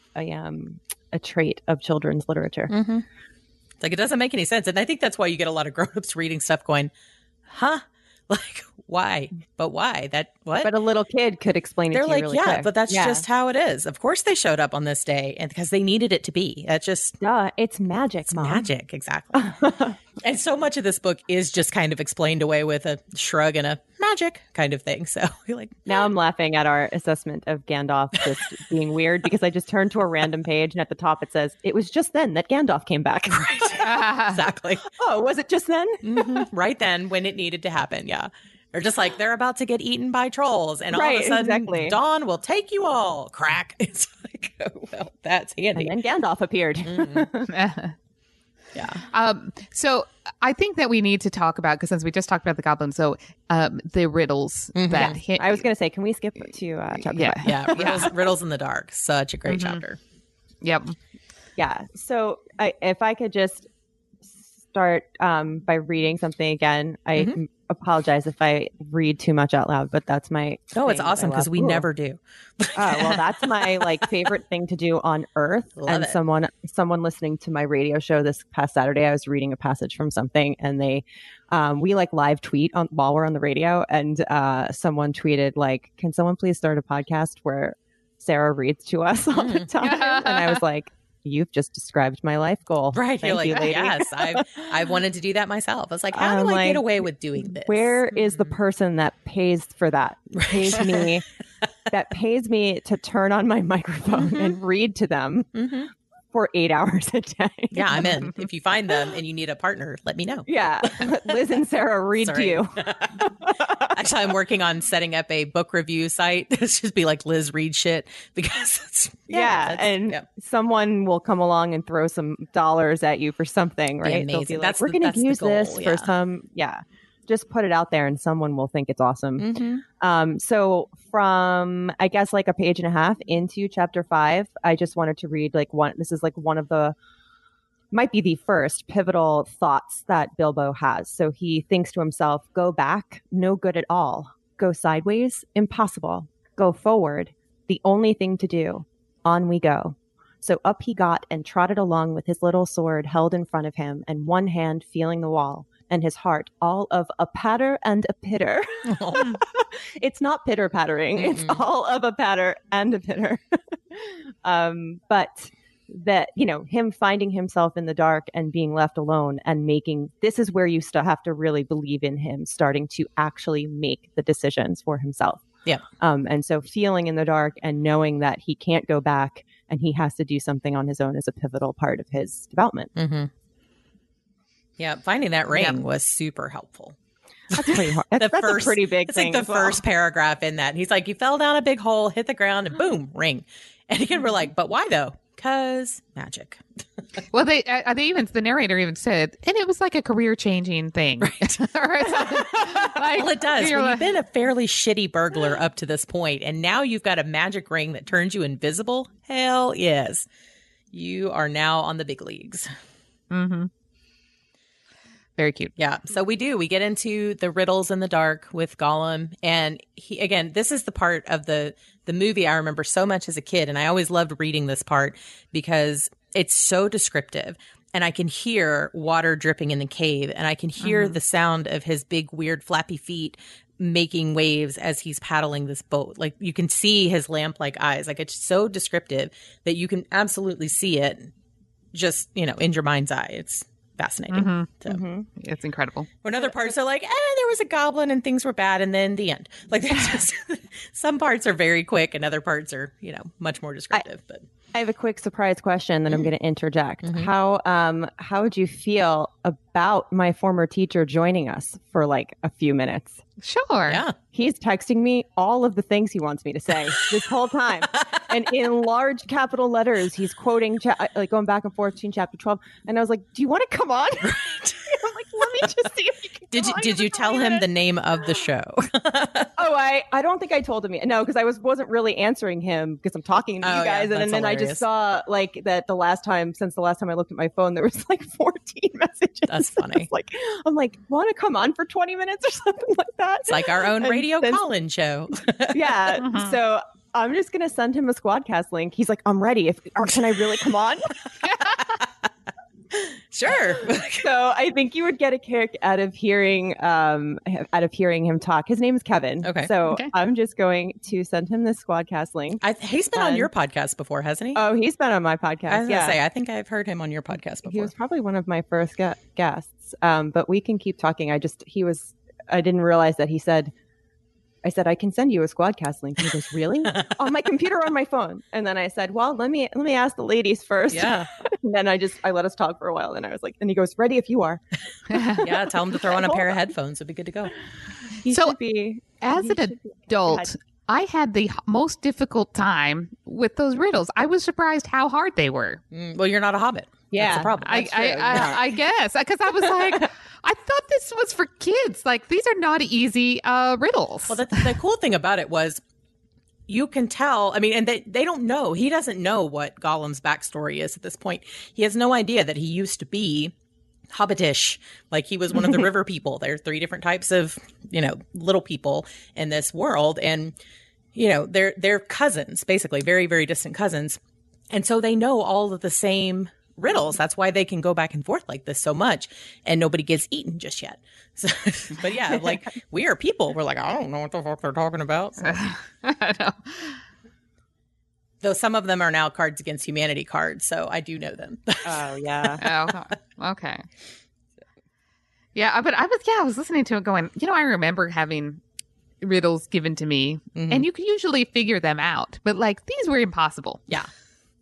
a trait of children's literature. Like, it doesn't make any sense. And I think that's why you get a lot of grown-ups reading stuff going, huh? Like, why? But why? What? But a little kid could explain it They're to like, you really yeah, quick. but that's just how it is. Of course they showed up on this day, and because they needed it to be. That's just Duh, it's magic, Mom. magic, exactly. And so much of this book is just kind of explained away with a shrug and a magic kind of thing. So you're like, Now I'm laughing at our assessment of Gandalf just being weird, because I just turned to a random page and at the top it says, it was just then that Gandalf came back. exactly. Oh, was it just then? Right then, when it needed to happen. Yeah. Or just like, they're about to get eaten by trolls, and all of a sudden, Dawn will take you all. Crack. It's like, oh, well, that's handy. And then Gandalf appeared. Yeah. So I think that we need to talk about, because since we just talked about the goblins, so the riddles that hit. I was going to say, can we skip to chapter 5? Yeah. Riddles in the Dark. Such a great chapter. Yep. Yeah. So if I could just start by reading something again, I apologize if I read too much out loud, but that's my No, it's thing awesome, that I because love. we never do. Well, that's my favorite thing to do on earth. Love and it. someone listening to my radio show this past Saturday, I was reading a passage from something, and they we live tweet while we're on the radio, and someone tweeted like, can someone please start a podcast where Sarah reads to us all the time? And I was like, you've just described my life goal. Right. Thank You're you, like, lady. yes, I've wanted to do that myself. I was like, how do I get away with doing this? Where is the person that pays for that? Pays me that pays me to turn on my microphone and read to them for 8 hours a day. Yeah, I'm in. If you find them and you need a partner, let me know. Yeah. Liz and Sarah read to Sorry. you. Actually, I'm working on setting up a book review site. It's just be like Liz read shit because it's, someone will come along and throw some dollars at you for something, right? They'll amazing. be like, That's we're going that's to the use goal, this for some, just put it out there and someone will think it's awesome. Mm-hmm. So from, I guess, like a page and a half into chapter 5, I just wanted to read this is like one of the, might be the first pivotal thoughts that Bilbo has. So he thinks to himself, go back, no good at all. Go sideways, impossible. Go forward, the only thing to do. On we go. So up he got and trotted along with his little sword held in front of him and one hand feeling the wall and his heart all of a patter and a pitter. Oh. It's not pitter pattering. It's all of a patter and a pitter. But that, him finding himself in the dark and being left alone and this is where you have to really believe in him starting to actually make the decisions for himself. Yeah. And so feeling in the dark and knowing that he can't go back and he has to do something on his own is a pivotal part of his development. Mm-hmm. Yeah, finding that ring was super helpful. That's pretty hard. That's a pretty big thing. It's like the first paragraph in that. He's like, you fell down a big hole, hit the ground, and boom, ring. And again, we're like, but why though? Because magic. Well, the narrator even said, and it was like a career-changing thing. Right. Well, it does. When you've been a fairly shitty burglar up to this point, and now you've got a magic ring that turns you invisible, hell yes. You are now on the big leagues. Mm-hmm. Very cute. Yeah. So we get into the riddles in the dark with Gollum. And this is the part of the movie I remember so much as a kid. And I always loved reading this part because it's so descriptive. And I can hear water dripping in the cave. And I can hear the sound of his big, weird, flappy feet making waves as he's paddling this boat. Like you can see his lamp-like eyes. Like it's so descriptive that you can absolutely see it just, in your mind's eye. It's fascinating. So. It's incredible. When other parts are like, there was a goblin and things were bad, and then the end. Like there's just some parts are very quick, and other parts are, much more descriptive. But I have a quick surprise question that I'm going to interject. How would you feel about my former teacher joining us for like a few minutes? Sure. Yeah. He's texting me all of the things he wants me to say this whole time. And in large capital letters, he's quoting, going back and forth between chapter 12. And I was like, do you want to come on? I'm like, let me just see if you can Did you tell him the name of the show? I don't think I told him. No, because I wasn't really answering him because I'm talking to you guys. And then I just saw that since the last time I looked at my phone, there was like 14 messages. That's funny. I'm like, want to come on for 20 minutes or something like that? It's like our own radio call-in show. Yeah. So I'm just going to send him a Squadcast link. He's like, I'm ready. Can I really come on? Sure. So I think you would get a kick out of hearing him talk. His name is Kevin. Okay. So I'm just going to send him this Squadcast link. He's been on your podcast before, hasn't he? Oh, he's been on my podcast. I was going to say, I think I've heard him on your podcast before. He was probably one of my first guests. But we can keep talking. I didn't realize that he said, I said, I can send you a Squadcast link. And he goes, really? On my computer or on my phone? And then I said, well, let me ask the ladies first. Yeah. And then I let us talk for a while. And I was like, and he goes, ready if you are. Yeah. Tell him to throw on a pair of headphones. It'd be good to go. As an adult, I had the most difficult time with those riddles. I was surprised how hard they were. Well, you're not a hobbit. Yeah. That's the problem. I guess. Because I was like, I thought this was for kids. Like, these are not easy riddles. Well, the cool thing about it was you can tell. I mean, and they don't know. He doesn't know what Gollum's backstory is at this point. He has no idea that he used to be hobbitish. Like he was one of the river people. There are 3 different types of, little people in this world. And, they're cousins, basically, very, very distant cousins. And so they know all of the same riddles. That's why they can go back and forth like this so much, and nobody gets eaten just yet. So, but yeah, like we are people. We're like, I don't know what the fuck they're talking about. So. I know. Though some of them are now Cards Against Humanity cards, so I do know them. Oh yeah. Oh, okay. Yeah, but I was listening to it going, I remember having riddles given to me, and you could usually figure them out, but like these were impossible. Yeah.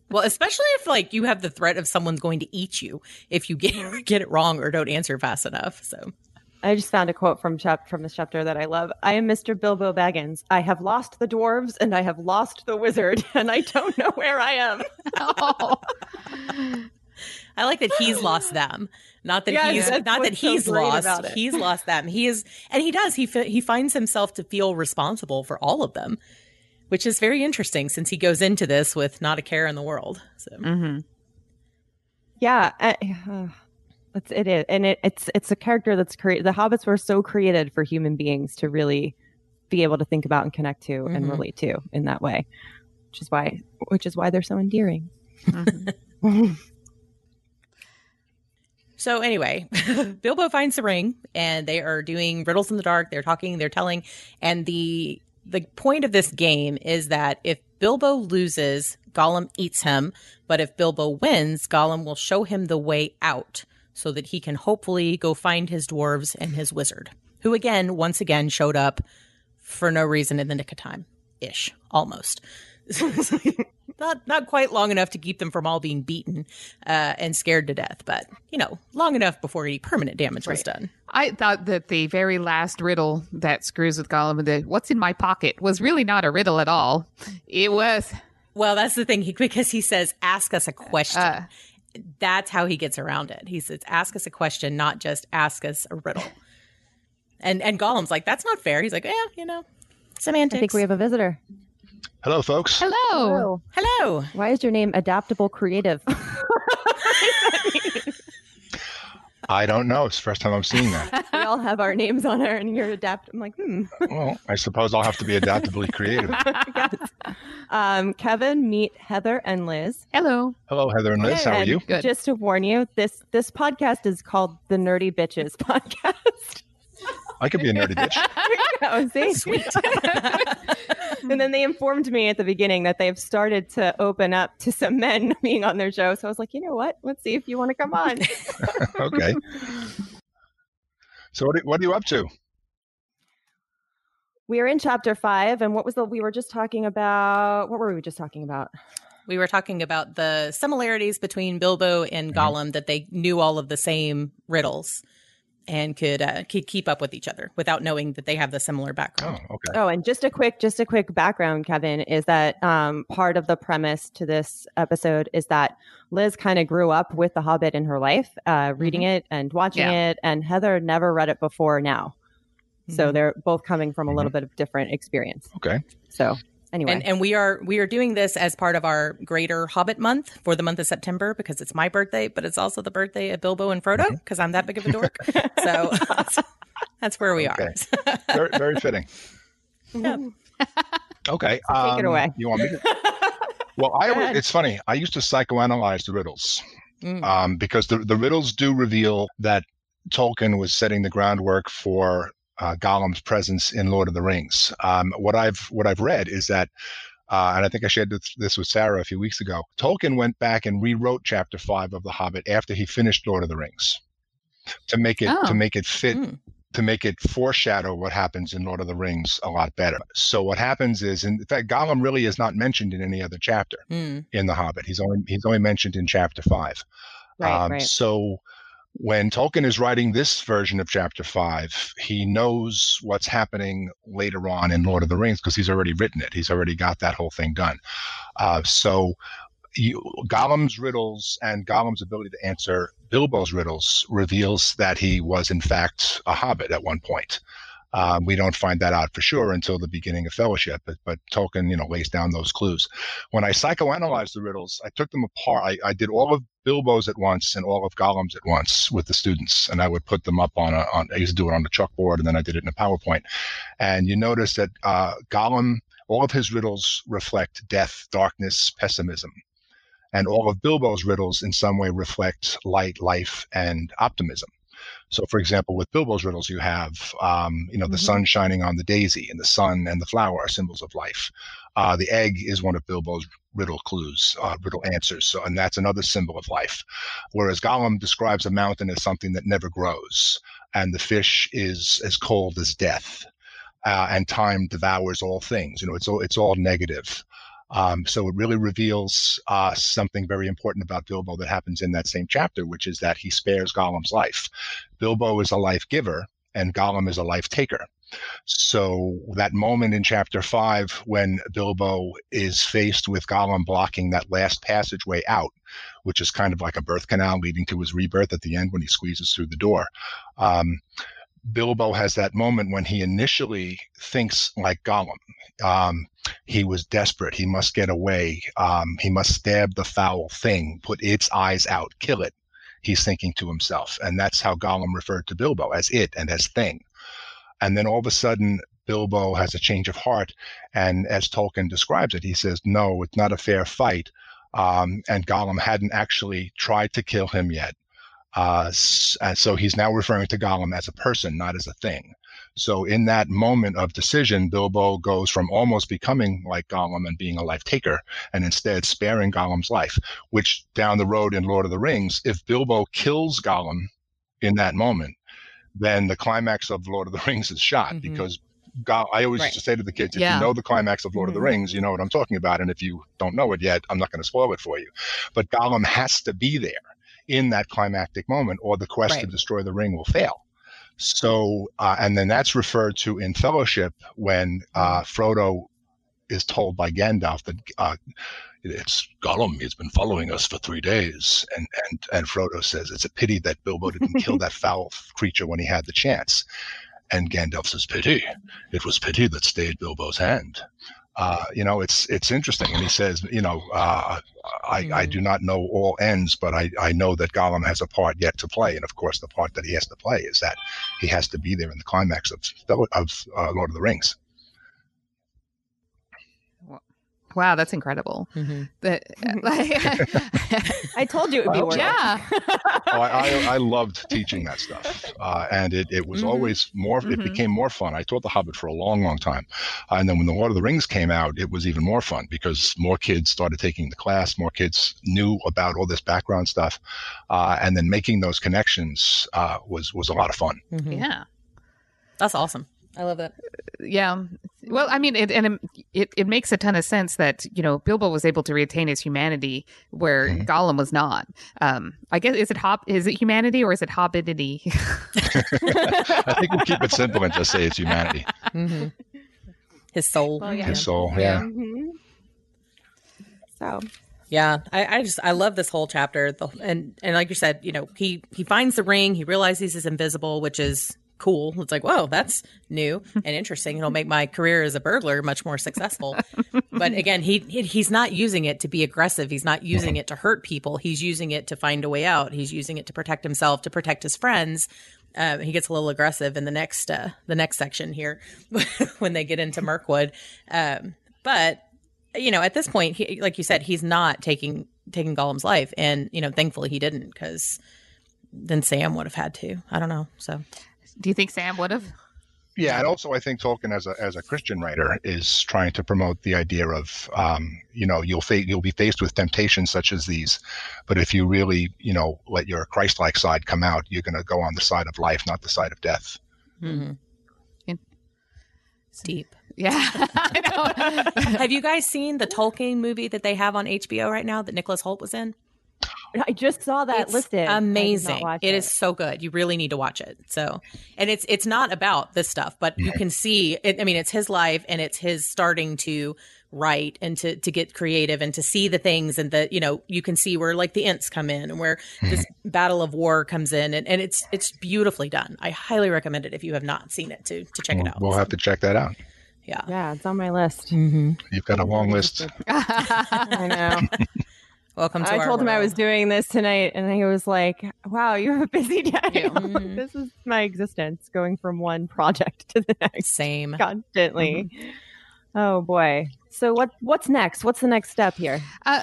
Well, especially if like you have the threat of someone's going to eat you if you get it wrong or don't answer fast enough. So I just found a quote from this chapter that I love. I am Mr. Bilbo Baggins. I have lost the dwarves and I have lost the wizard, and I don't know where I am. Oh. I like that he's lost them. Not that he's lost. He's lost them. He finds himself to feel responsible for all of them, which is very interesting since he goes into this with not a care in the world. So. Mm-hmm. Yeah. It is, and it's a character that's created. The hobbits were so created for human beings to really be able to think about and connect to and relate to in that way, which is why they're so endearing. Mm-hmm. So anyway, Bilbo finds the ring, and they are doing riddles in the dark. They're talking, they're telling, and the point of this game is that if Bilbo loses, Gollum eats him, but if Bilbo wins, Gollum will show him the way out, so that he can hopefully go find his dwarves and his wizard, who once again showed up for no reason in the nick of time, ish, almost. Not quite long enough to keep them from all being beaten and scared to death, but long enough before any permanent damage was done. I thought that the very last riddle that screws with Gollum, the "What's in my pocket," was really not a riddle at all. It was. Well, that's the thing, because he says, "Ask us a question." That's how he gets around it. He says, ask us a question, not just ask us a riddle. And Gollum's like, that's not fair. He's like, semantics. I think we have a visitor. Hello, folks. Hello. Hello. Why is your name Adaptable Creative? I don't know. It's the first time I'm seeing that. We all have our names on her, and you're I'm like, Well, I suppose I'll have to be adaptably creative. Yes. Kevin, meet Heather and Liz. Hello. Hello, Heather and Liz. How are you? Good. Just to warn you, this podcast is called the Nerdy Bitches Podcast. I could be a nerdy bitch. Oh, see? Sweet. And then they informed me at the beginning that they've started to open up to some men being on their show. So I was like, you know what? Let's see if you want to come on. Okay. So what are you up to? We are in chapter 5. And what were we just talking about? We were talking about the similarities between Bilbo and Gollum, that they knew all of the same riddles and could keep up with each other without knowing that they have the similar background. Oh, okay. Oh, and just a quick background, Kevin, is that part of the premise to this episode is that Liz kind of grew up with The Hobbit in her life, reading it and watching it, and Heather never read it before now. So they're both coming from a little bit of different experience. Okay. So anyway. And we are doing this as part of our greater Hobbit month for the month of September, because it's my birthday, but it's also the birthday of Bilbo and Frodo, because I'm that big of a dork. So that's where we are. Very, very fitting. Yep. Okay. Take it away. You want me to? Well, it's funny. I used to psychoanalyze the riddles because the riddles do reveal that Tolkien was setting the groundwork for Gollum's presence in Lord of the Rings. What I've read is that, and I think I shared this with Sarah a few weeks ago, Tolkien went back and rewrote Chapter 5 of The Hobbit after he finished Lord of the Rings to make it fit, to make it foreshadow what happens in Lord of the Rings a lot better. So what happens is, in fact, Gollum really is not mentioned in any other chapter in The Hobbit. He's only mentioned in Chapter 5. Right. So when Tolkien is writing this version of Chapter 5, he knows what's happening later on in Lord of the Rings because he's already written it. He's already got that whole thing done. Gollum's riddles and Gollum's ability to answer Bilbo's riddles reveals that he was, in fact, a hobbit at one point. We don't find that out for sure until the beginning of Fellowship, but Tolkien, lays down those clues. When I psychoanalyzed the riddles, I took them apart. I did all of Bilbo's at once and all of Gollum's at once with the students, and I would put them up I used to do it on the chalkboard, and then I did it in a PowerPoint. And you notice that Gollum, all of his riddles reflect death, darkness, pessimism. And all of Bilbo's riddles in some way reflect light, life, and optimism. So, for example, with Bilbo's riddles, you have, the sun shining on the daisy, and the sun and the flower are symbols of life. The egg is one of Bilbo's riddle clues, riddle answers, and that's another symbol of life. Whereas Gollum describes a mountain as something that never grows, and the fish is as cold as death, and time devours all things. It's all negative. So it really reveals something very important about Bilbo that happens in that same chapter, which is that he spares Gollum's life. Bilbo is a life giver, and Gollum is a life taker. So that moment in chapter 5 when Bilbo is faced with Gollum blocking that last passageway out, which is kind of like a birth canal leading to his rebirth at the end when he squeezes through the door. Bilbo has that moment when he initially thinks like Gollum. He was desperate. He must get away. He must stab the foul thing, put its eyes out, kill it. He's thinking to himself. And that's how Gollum referred to Bilbo, as it and as thing. And then all of a sudden, Bilbo has a change of heart. And as Tolkien describes it, he says, no, it's not a fair fight. And Gollum hadn't actually tried to kill him yet. And so he's now referring to Gollum as a person, not as a thing. So in that moment of decision, Bilbo goes from almost becoming like Gollum and being a life taker, and instead sparing Gollum's life, which down the road in Lord of the Rings, if Bilbo kills Gollum in that moment, then the climax of Lord of the Rings is shot, because I always used to say to the kids, if you know the climax of Lord of the Rings, you know what I'm talking about. And if you don't know it yet, I'm not going to spoil it for you. But Gollum has to be there in that climactic moment, or the quest to destroy the ring will fail. So, and then that's referred to in Fellowship when Frodo is told by Gandalf that it's Gollum, he's been following us for 3 days. And Frodo says, it's a pity that Bilbo didn't kill that foul creature when he had the chance. And Gandalf says, pity. It was pity that stayed Bilbo's hand. It's interesting. And he says, I do not know all ends, but I know that Gollum has a part yet to play. And of course, the part that he has to play is that he has to be there in the climax of Lord of the Rings. Wow, that's incredible. I told you it would be worth it. Yeah. I loved teaching that stuff. And it was always more, it became more fun. I taught The Hobbit for a long, long time. And then when The Lord of the Rings came out, it was even more fun because more kids started taking the class, more kids knew about all this background stuff. And then making those connections was a lot of fun. Yeah. That's awesome. I love that. Yeah. Well, I mean, it makes a ton of sense that, Bilbo was able to retain his humanity where Gollum was not. I guess, is it humanity or is it hobbitity? I think we'll keep it simple and just say it's humanity. His soul. Well, yeah. His soul, yeah. So. Yeah, I love this whole chapter. And like you said, he finds the ring, he realizes he's invisible, which is cool. It's like, whoa, that's new and interesting. It'll make my career as a burglar much more successful. But again, he's not using it to be aggressive. He's not using it to hurt people. He's using it to find a way out. He's using it to protect himself, to protect his friends. He gets a little aggressive in the next section here when they get into Mirkwood. But at this point, like you said, he's not taking Gollum's life, and thankfully he didn't, because then Sam would have had to. I don't know. So. Do you think Sam would have? Yeah, and also I think Tolkien, as a Christian writer, is trying to promote the idea of, you'll be faced with temptations such as these, but if you really, let your Christ-like side come out, you're going to go on the side of life, not the side of death. It's deep. Yeah, I know. Have you guys seen the Tolkien movie that they have on HBO right now that Nicholas Hoult was in? I just saw that listed. Amazing. It is so good. You really need to watch it. So, and it's not about this stuff, but you can see it. I mean, it's his life, and it's his starting to write and to get creative and to see the things, and you can see where like the Ents come in and where this battle of war comes in, and it's beautifully done. I highly recommend it if you have not seen it to check it out. We'll have to check that out. Yeah, it's on my list. You've got a long list. I know. Welcome to I told him I was doing this tonight, and he was like, wow, you have a busy day. Yeah. This is my existence, going from one project to the next. Same. Constantly. Oh, boy. So what's next? What's the next step here?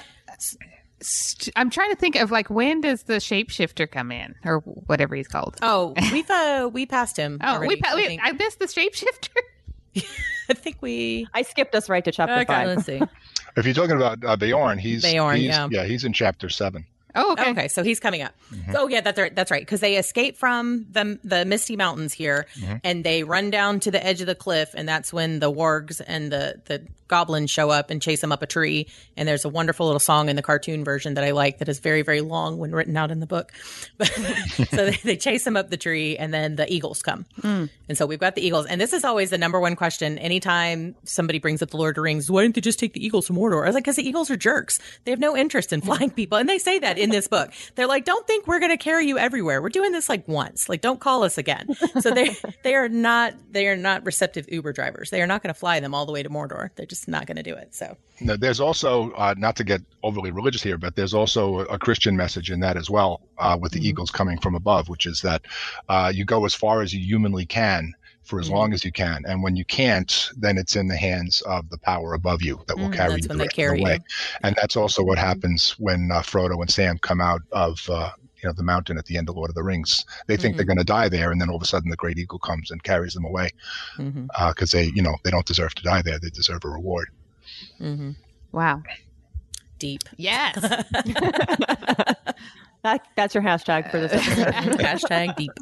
I'm trying to think of, when does the shapeshifter come in, or whatever he's called? Oh, we passed him. Oh, already, I missed the shapeshifter. I think I skipped us right to chapter 5. Let's see. If you're talking about Beorn, he's Beorn, he's in chapter 7. Oh, okay. Okay, so he's coming up. Oh, yeah, that's right. That's right. Because they escape from the Misty Mountains here, and they run down to the edge of the cliff, and that's when the wargs and the goblins show up and chase them up a tree. And there's a wonderful little song in the cartoon version that I like that is very, very long when written out in the book. So they chase them up the tree, and then the eagles come. And so we've got the eagles. And this is always the number one question anytime somebody brings up the Lord of the Rings. Why didn't they just take the eagles from Mordor? I was like, because the eagles are jerks. They have no interest in flying people. And they say that in this book. They're like, don't think we're going to carry you everywhere. We're doing this like once. Like, don't call us again. So they are not receptive Uber drivers. They are not going to fly them all the way to Mordor. They're just not going to do it. So no, there's also, not to get overly religious here, but there's also a Christian message in that as well, with the eagles coming from above, which is that you go as far as you humanly can for as long as you can. And when you can't, then it's in the hands of the power above you that will carry you the rest of the way. And that's also what happens when Frodo and Sam come out of the mountain at the end of Lord of the Rings. They think they're going to die there, and then all of a sudden the great eagle comes and carries them away because they don't deserve to die there. They deserve a reward. Wow. Deep. Yes. That's your hashtag for this episode. Hashtag deep.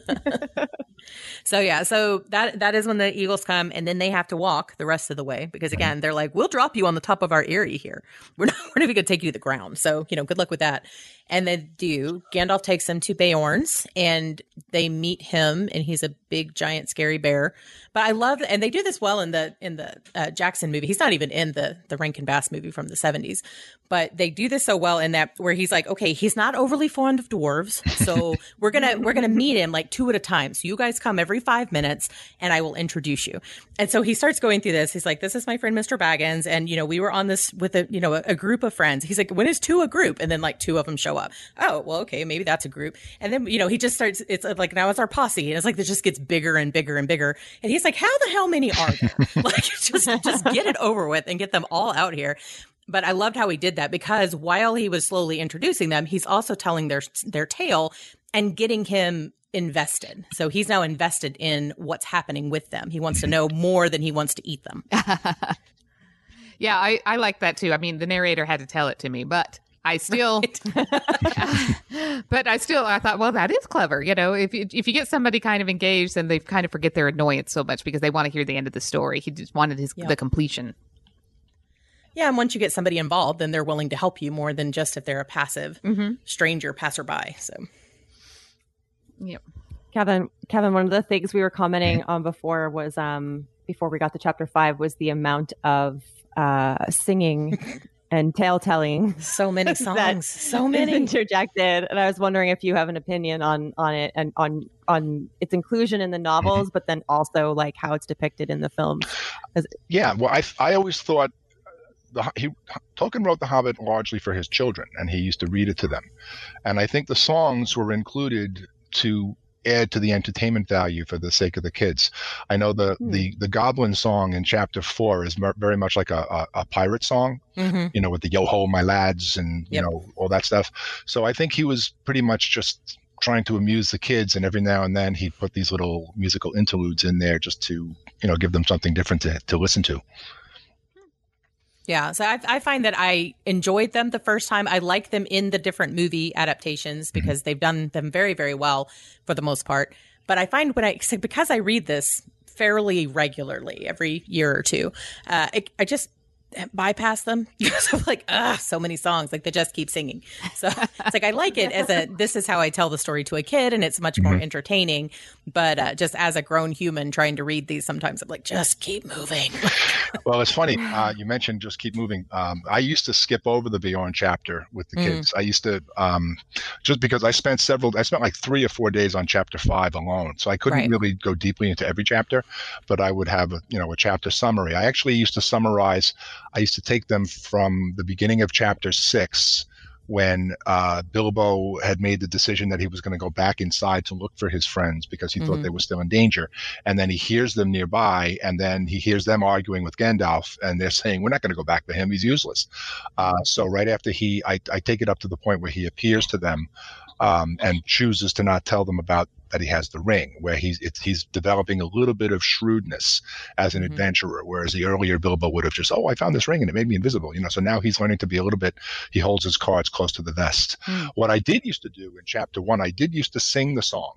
So that is when the eagles come, and then they have to walk the rest of the way because again, they're like, we'll drop you on the top of our eyrie here. We're not even going to take you to the ground. So, good luck with that. And they do. Gandalf takes them to Beorn's and they meet him, and he's a big, giant, scary bear. But I love, and they do this well in the Jackson movie. He's not even in the Rankin Bass movie from the 70s, but they do this so well in that where he's like, okay, he's not overly fond of dwarves, so we're gonna meet him like 2 at a time. So you guys come every 5 minutes, and I will introduce you. And so he starts going through this. He's like, this is my friend Mr. Baggins, and we were on this with a group of friends. He's like, when is 2 a group? And then like 2 of them show up. Oh, well, okay, maybe that's a group. And then he just starts. It's like, now it's our posse, and it's like it just gets bigger and bigger and bigger. And he's like, how the hell many are there? Like, just get it over with and get them all out here. But I loved how he did that because while he was slowly introducing them, he's also telling their tale and getting him invested. So he's now invested in what's happening with them. He wants to know more than he wants to eat them. Yeah, I like that too. I mean, the narrator had to tell it to me, but I still, I thought, well, that is clever. If you get somebody kind of engaged, then they kind of forget their annoyance so much because they want to hear the end of the story. He just wanted the completion. Yeah, and once you get somebody involved, then they're willing to help you more than just if they're a passive stranger passerby. So, yep. Kevin, one of the things we were commenting on before was before we got to chapter 5 was the amount of singing and tale telling. So many songs, so many interjected. And I was wondering if you have an opinion on it and on its inclusion in the novels, but then also like how it's depicted in the film. Yeah, well, I always thought Tolkien wrote The Hobbit largely for his children, and he used to read it to them. And I think the songs were included to add to the entertainment value for the sake of the kids. I know the Goblin song in chapter 4 is very much like a pirate song, with the yo-ho, my lads, and, all that stuff. So I think he was pretty much just trying to amuse the kids, and every now and then he'd put these little musical interludes in there just to, give them something different to listen to. Yeah, so I find that I enjoyed them the first time. I like them in the different movie adaptations because they've done them very, very well for the most part. But I find because I read this fairly regularly every year or two, I just bypass them because I'm like, so many songs, like they just keep singing. So it's like I like it as this is how I tell the story to a kid, and it's much more entertaining. But just as a grown human trying to read these, sometimes I'm like, just keep moving. Well, it's funny. You mentioned just keep moving. I used to skip over the Beorn chapter with the kids. I used to, just because I spent like 3 or 4 days on chapter 5 alone. So I couldn't really go deeply into every chapter, but I would have a chapter summary. I actually used to summarize. I used to take them from the beginning of chapter 6 when Bilbo had made the decision that he was going to go back inside to look for his friends because he thought they were still in danger. And then he hears them nearby, and then he hears them arguing with Gandalf, and they're saying, we're not going to go back for him. He's useless. So right after I take it up to the point where he appears to them and chooses to not tell them about that he has the ring, where he's developing a little bit of shrewdness as an adventurer, whereas the earlier Bilbo would have just, I found this ring and it made me invisible, so now he's learning to be a little bit, he holds his cards close to the vest. What I did used to do in chapter 1, I did used to sing the song.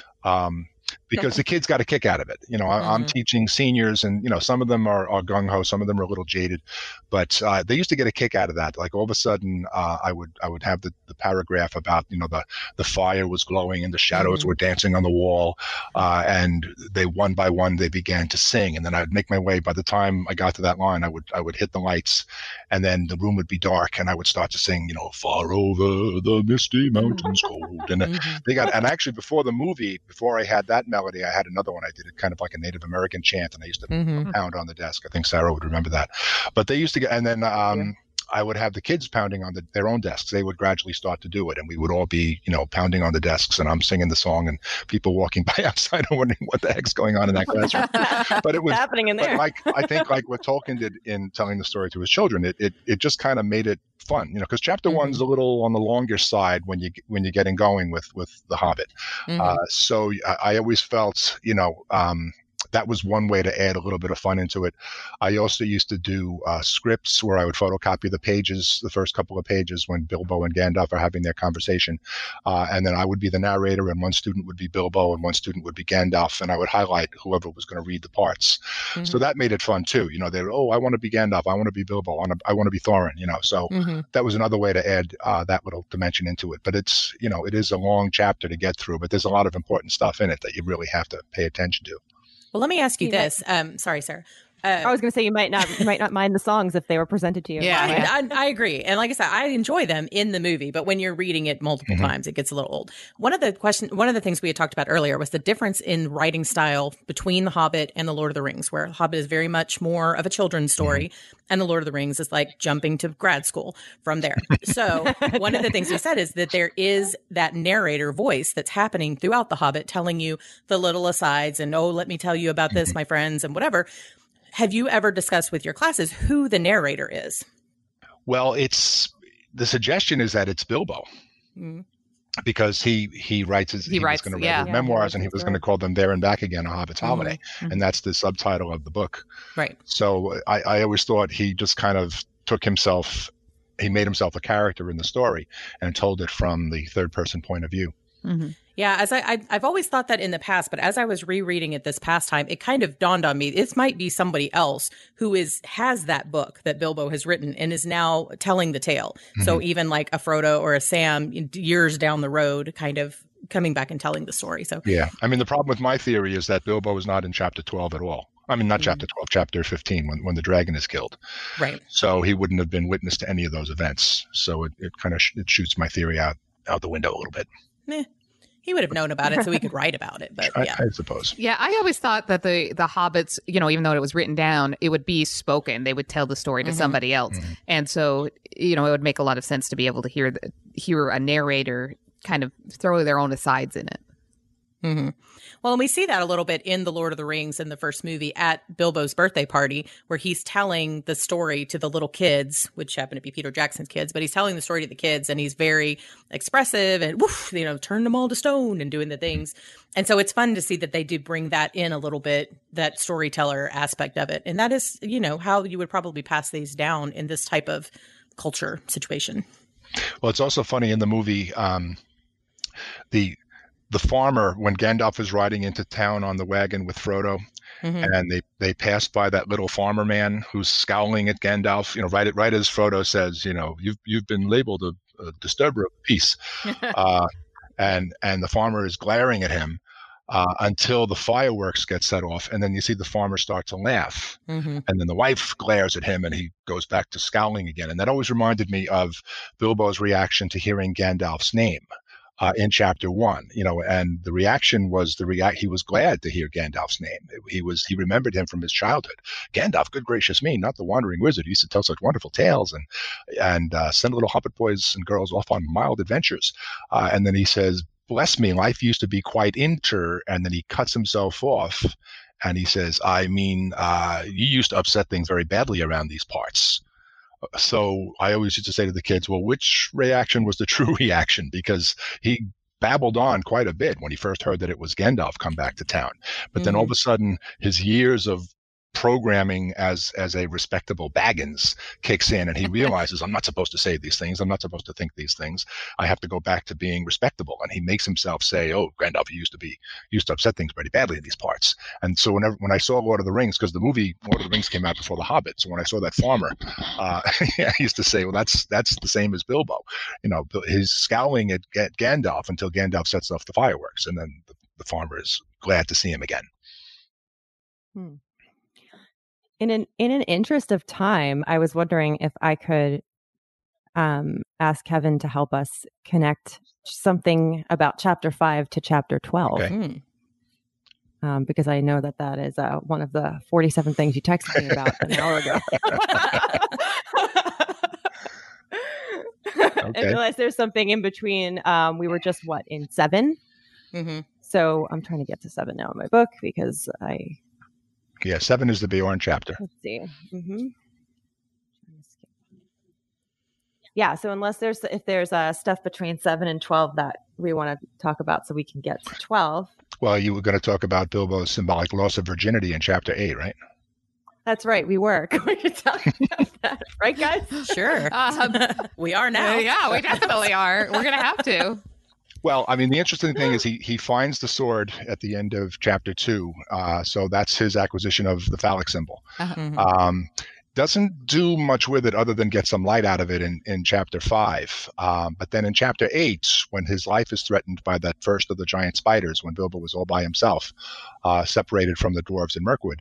Because the kids got a kick out of it. I'm teaching seniors, and some of them are gung-ho, some of them are a little jaded, but they used to get a kick out of that. Like all of a sudden, I would have the paragraph about the fire was glowing and the shadows were dancing on the wall, and they one by one they began to sing, and then I'd make my way. By the time I got to that line, I would hit the lights, and then the room would be dark, and I would start to sing, far over the misty mountains cold, and and actually before the movie, before I had that melody, I had another one. I did it kind of like a Native American chant, and I used to pound on the desk. I think Sarah would remember that. But they used to get, and then I would have the kids pounding on their own desks. They would gradually start to do it, and we would all be, pounding on the desks, and I'm singing the song, and people walking by outside are wondering what the heck's going on in that classroom. But it was happening in there. I think what Tolkien did in telling the story to his children, it just kind of made it fun, because chapter 1's a little on the longer side when you're getting going with The Hobbit. So I always felt, that was one way to add a little bit of fun into it. I also used to do scripts where I would photocopy the first couple of pages when Bilbo and Gandalf are having their conversation. And then I would be the narrator, and one student would be Bilbo and one student would be Gandalf, and I would highlight whoever was going to read the parts. So that made it fun too. They were, I want to be Gandalf, I want to be Bilbo, I want to be Thorin, So that was another way to add that little dimension into it. But it's, it is a long chapter to get through, but there's a lot of important stuff in it that you really have to pay attention to. Well, let me ask you this. Sorry, Sarah. I was going to say you might not mind the songs if they were presented to you. Yeah, I agree. And like I said, I enjoy them in the movie, but when you're reading it multiple times, it gets a little old. One of the things we had talked about earlier was the difference in writing style between The Hobbit and The Lord of the Rings, where The Hobbit is very much more of a children's story, and The Lord of the Rings is like jumping to grad school from there. So one of the things we said is that there is that narrator voice that's happening throughout The Hobbit, telling you the little asides and, let me tell you about this, my friends, and whatever. Have you ever discussed with your classes who the narrator is? Well, the suggestion is that it's Bilbo, because he writes his memoirs, and he was going to call them There and Back Again: A Hobbit's Holiday, and that's the subtitle of the book. Right. So I always thought he just kind of he made himself a character in the story and told it from the third person point of view. Yeah, as I've always thought that in the past, but as I was rereading it this past time, it kind of dawned on me, this might be somebody else who has that book that Bilbo has written and is now telling the tale. So even like a Frodo or a Sam years down the road, kind of coming back and telling the story. So yeah, I mean, the problem with my theory is that Bilbo is not in chapter 12 at all. I mean, not chapter 12, chapter 15, when the dragon is killed. Right. So he wouldn't have been witness to any of those events. So it kind of shoots my theory out the window a little bit. He would have known about it, so he could write about it. But yeah, I suppose. Yeah, I always thought that the hobbits, even though it was written down, it would be spoken. They would tell the story to somebody else, and so it would make a lot of sense to be able to hear a narrator kind of throw their own asides in it. Well, and we see that a little bit in The Lord of the Rings in the first movie at Bilbo's birthday party, where he's telling the story to the little kids, which happen to be Peter Jackson's kids, but he's telling the story to the kids, and he's very expressive and turn them all to stone and doing the things. And so it's fun to see that they do bring that in a little bit, that storyteller aspect of it. And that is, how you would probably pass these down in this type of culture situation. Well, it's also funny in the movie, the farmer, when Gandalf is riding into town on the wagon with Frodo, and they pass by that little farmer man who's scowling at Gandalf, right as Frodo says, you've been labeled a disturber of peace, and the farmer is glaring at him until the fireworks get set off, and then you see the farmer start to laugh, and then the wife glares at him, and he goes back to scowling again, and that always reminded me of Bilbo's reaction to hearing Gandalf's name. In chapter 1, and the reaction was he was glad to hear Gandalf's name. He remembered him from his childhood. Gandalf, good gracious me, not the wandering wizard. He used to tell such wonderful tales and send little hobbit boys and girls off on mild adventures. And then he says, bless me, life used to be quite and then he cuts himself off and he says, you used to upset things very badly around these parts. So I always used to say to the kids, well, which reaction was the true reaction? Because he babbled on quite a bit when he first heard that it was Gandalf come back to town. But then all of a sudden, his years of programming as a respectable Baggins kicks in, and he realizes, I'm not supposed to say these things. I'm not supposed to think these things. I have to go back to being respectable. And he makes himself say, oh, Gandalf used to upset things pretty badly in these parts. And so when I saw Lord of the Rings, because the movie Lord of the Rings came out before The Hobbit, so when I saw that farmer, I used to say, well, that's the same as Bilbo. He's scowling at Gandalf until Gandalf sets off the fireworks, and then the farmer is glad to see him again. In an interest of time, I was wondering if I could ask Kevin to help us connect something about Chapter 5 to Chapter 12. Okay. Because I know that is one of the 47 things you texted me about an hour ago. Okay. Unless there's something in between. We were just, in 7? Mm-hmm. So I'm trying to get to 7 now in my book because Yeah, 7 is the Beorn chapter. Let's see. Mm-hmm. Yeah, so if there's stuff between 7 and 12 that we want to talk about so we can get to 12. Well, you were going to talk about Bilbo's symbolic loss of virginity in chapter 8, right? That's right, we were going to talk about that. Right, guys? Sure. We are now. Yeah, we definitely are. We're going to have to. Well, I mean, the interesting thing is he finds the sword at the end of chapter 2. So that's his acquisition of the phallic symbol. Doesn't do much with it other than get some light out of it in chapter 5. But then in chapter 8, when his life is threatened by that first of the giant spiders, when Bilbo was all by himself, separated from the dwarves in Mirkwood,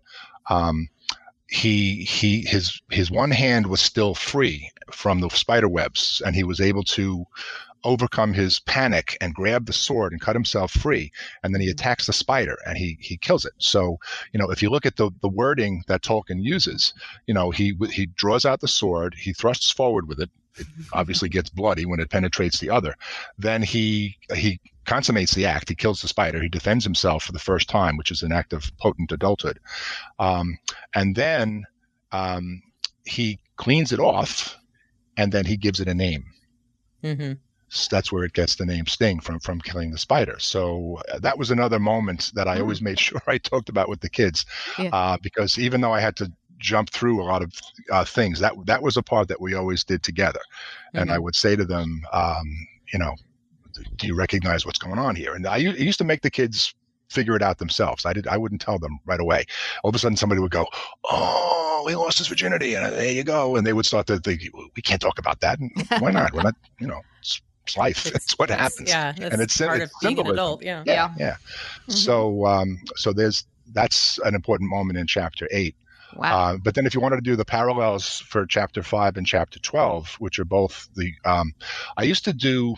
his one hand was still free from the spider webs, and he was able to overcome his panic and grab the sword and cut himself free, and then he attacks the spider and he kills it. So if you look at the wording that Tolkien uses, he draws out the sword, he thrusts forward with it. It obviously gets bloody when it penetrates the other. Then he consummates the act. He kills the spider. He defends himself for the first time, which is an act of potent adulthood. And then he cleans it off, and then he gives it a name. Mm-hmm. So that's where it gets the name Sting from killing the spider. So that was another moment that I always made sure I talked about with the kids, because even though I had to jump through a lot of things, that was a part that we always did together. Mm-hmm. And I would say to them, do you recognize what's going on here? And I used to make the kids figure it out themselves. I wouldn't tell them right away. All of a sudden somebody would go, oh, he lost his virginity, and there you go. And they would start to think, we can't talk about that. And why not? We're not, it's life. It's what happens. Yeah. And it's part of being an adult. Yeah. Mm-hmm. So that's an important moment in chapter 8. Wow. But then if you wanted to do the parallels for chapter 5 and chapter 12, which are both I used to do,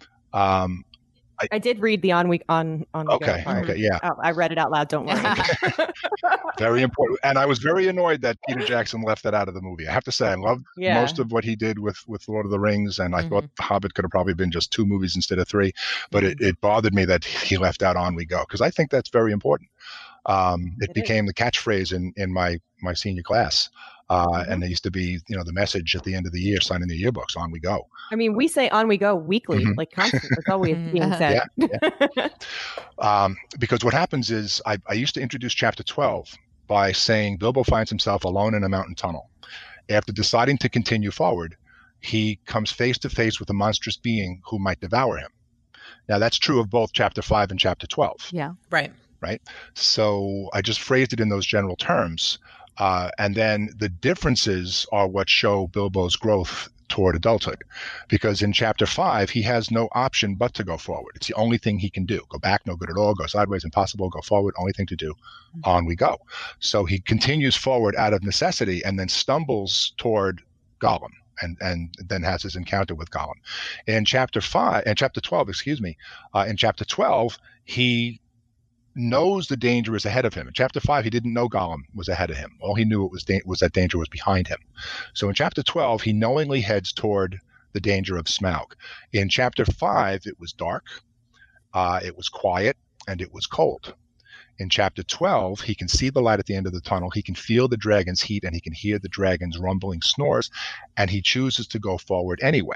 I did read the on we go part. Okay, yeah. Oh, I read it out loud. Don't worry. Very important. And I was very annoyed that Peter Jackson left that out of the movie. I have to say, I loved most of what he did with Lord of the Rings, and I thought The Hobbit could have probably been just 2 movies instead of 3. But it bothered me that he left out On We Go, because I think that's very important. It became the catchphrase in my senior class. And there used to be, the message at the end of the year, signing the yearbooks, On We Go. I mean, we say On We Go weekly, like constantly. It's always being said. Yeah. Because what happens is I used to introduce chapter 12 by saying Bilbo finds himself alone in a mountain tunnel. After deciding to continue forward, he comes face to face with a monstrous being who might devour him. Now, that's true of both chapter 5 and chapter 12. Yeah. Right. So I just phrased it in those general terms. And then the differences are what show Bilbo's growth toward adulthood. Because in chapter 5, he has no option but to go forward. It's the only thing he can do. Go back, no good at all. Go sideways, impossible. Go forward, only thing to do. On we go. So he continues forward out of necessity and then stumbles toward Gollum. And then has his encounter with Gollum. In chapter 12, in chapter 12, he knows the danger is ahead of him. In chapter 5, he didn't know Gollum was ahead of him. All he knew was that danger was behind him. So in chapter 12, he knowingly heads toward the danger of Smaug. In chapter 5, it was dark, it was quiet, and it was cold. In chapter 12, he can see the light at the end of the tunnel. He can feel the dragon's heat, and he can hear the dragon's rumbling snores, and he chooses to go forward anyway.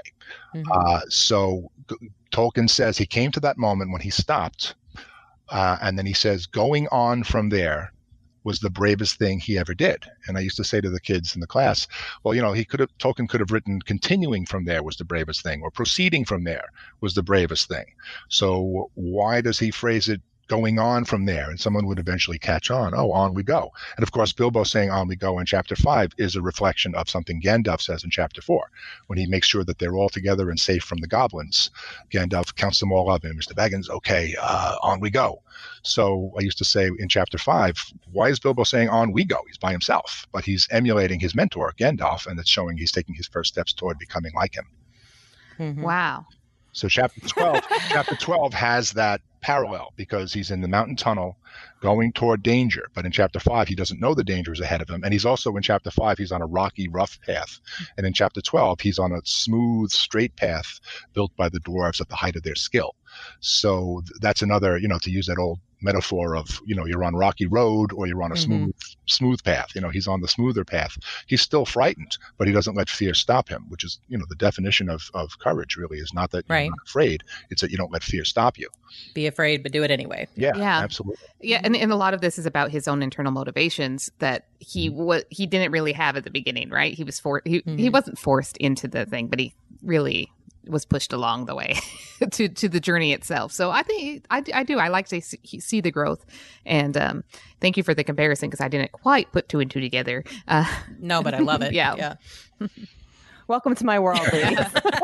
So Tolkien says he came to that moment when he stopped, and then he says, going on from there was the bravest thing he ever did. And I used to say to the kids in the class, well, Tolkien could have written continuing from there was the bravest thing, or proceeding from there was the bravest thing. So why does he phrase it going on from there? And someone would eventually catch on. Oh, on we go. And of course, Bilbo saying on we go in chapter 5 is a reflection of something Gandalf says in chapter 4, when he makes sure that they're all together and safe from the goblins. Gandalf counts them all up, and Mr. Baggins, okay, on we go. So I used to say in chapter 5, why is Bilbo saying on we go? He's by himself, but he's emulating his mentor, Gandalf, and it's showing he's taking his first steps toward becoming like him. Wow. So chapter 12 has that parallel, because he's in the mountain tunnel going toward danger. But in chapter 5, he doesn't know the danger is ahead of him. And he's also in chapter 5, he's on a rocky, rough path. And in chapter 12, he's on a smooth, straight path built by the dwarves at the height of their skill. So that's another, to use that old metaphor of, you're on a rocky road or you're on a smooth path. He's on the smoother path. He's still frightened, but he doesn't let fear stop him, which is, the definition of courage really is not that you're not afraid. It's that you don't let fear stop you. Be afraid, but do it anyway. Yeah. Absolutely. Yeah. And a lot of this is about his own internal motivations that he didn't really have at the beginning, right? He was he wasn't forced into the thing, but he really was pushed along the way to the journey itself. So I think I like to see the growth, and thank you for the comparison, because I didn't quite put 2 and 2 together. No, but I love it. Yeah. Welcome to my world, ladies.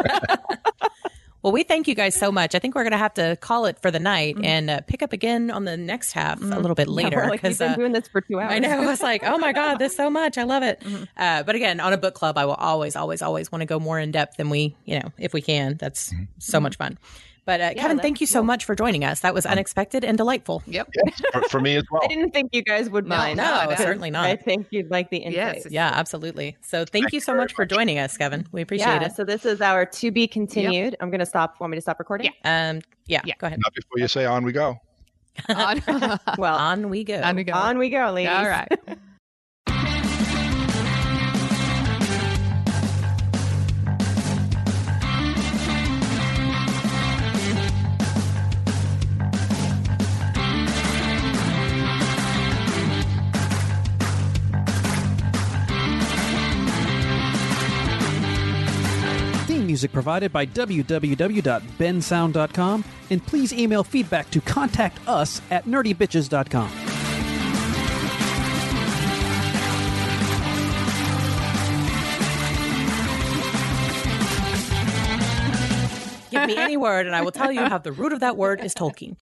Well, we thank you guys so much. I think we're going to have to call it for the night and pick up again on the next half a little bit later. We've been doing this for 2 hours. I know. I was like, oh my God, there's so much. I love it. But again, on a book club, I will always want to go more in depth than we, if we can. That's so much fun. But Kevin, thank you so much for joining us. That was unexpected and delightful. Yep. Yes, for me as well. I didn't think you guys would mind. No, certainly not. I think you'd like the insights. Yes. Yeah, absolutely. So thank you so much for joining us, Kevin. We appreciate it. So this is our to be continued. I'm going to stop. Want me to stop recording? Yeah. Go ahead. Not before you say on we go. Well, on we go. On we go. On we go, ladies. All right. Music provided by www.bensound.com, and please email feedback to contactus@nerdybitches.com. Give me any word and I will tell you how the root of that word is Tolkien.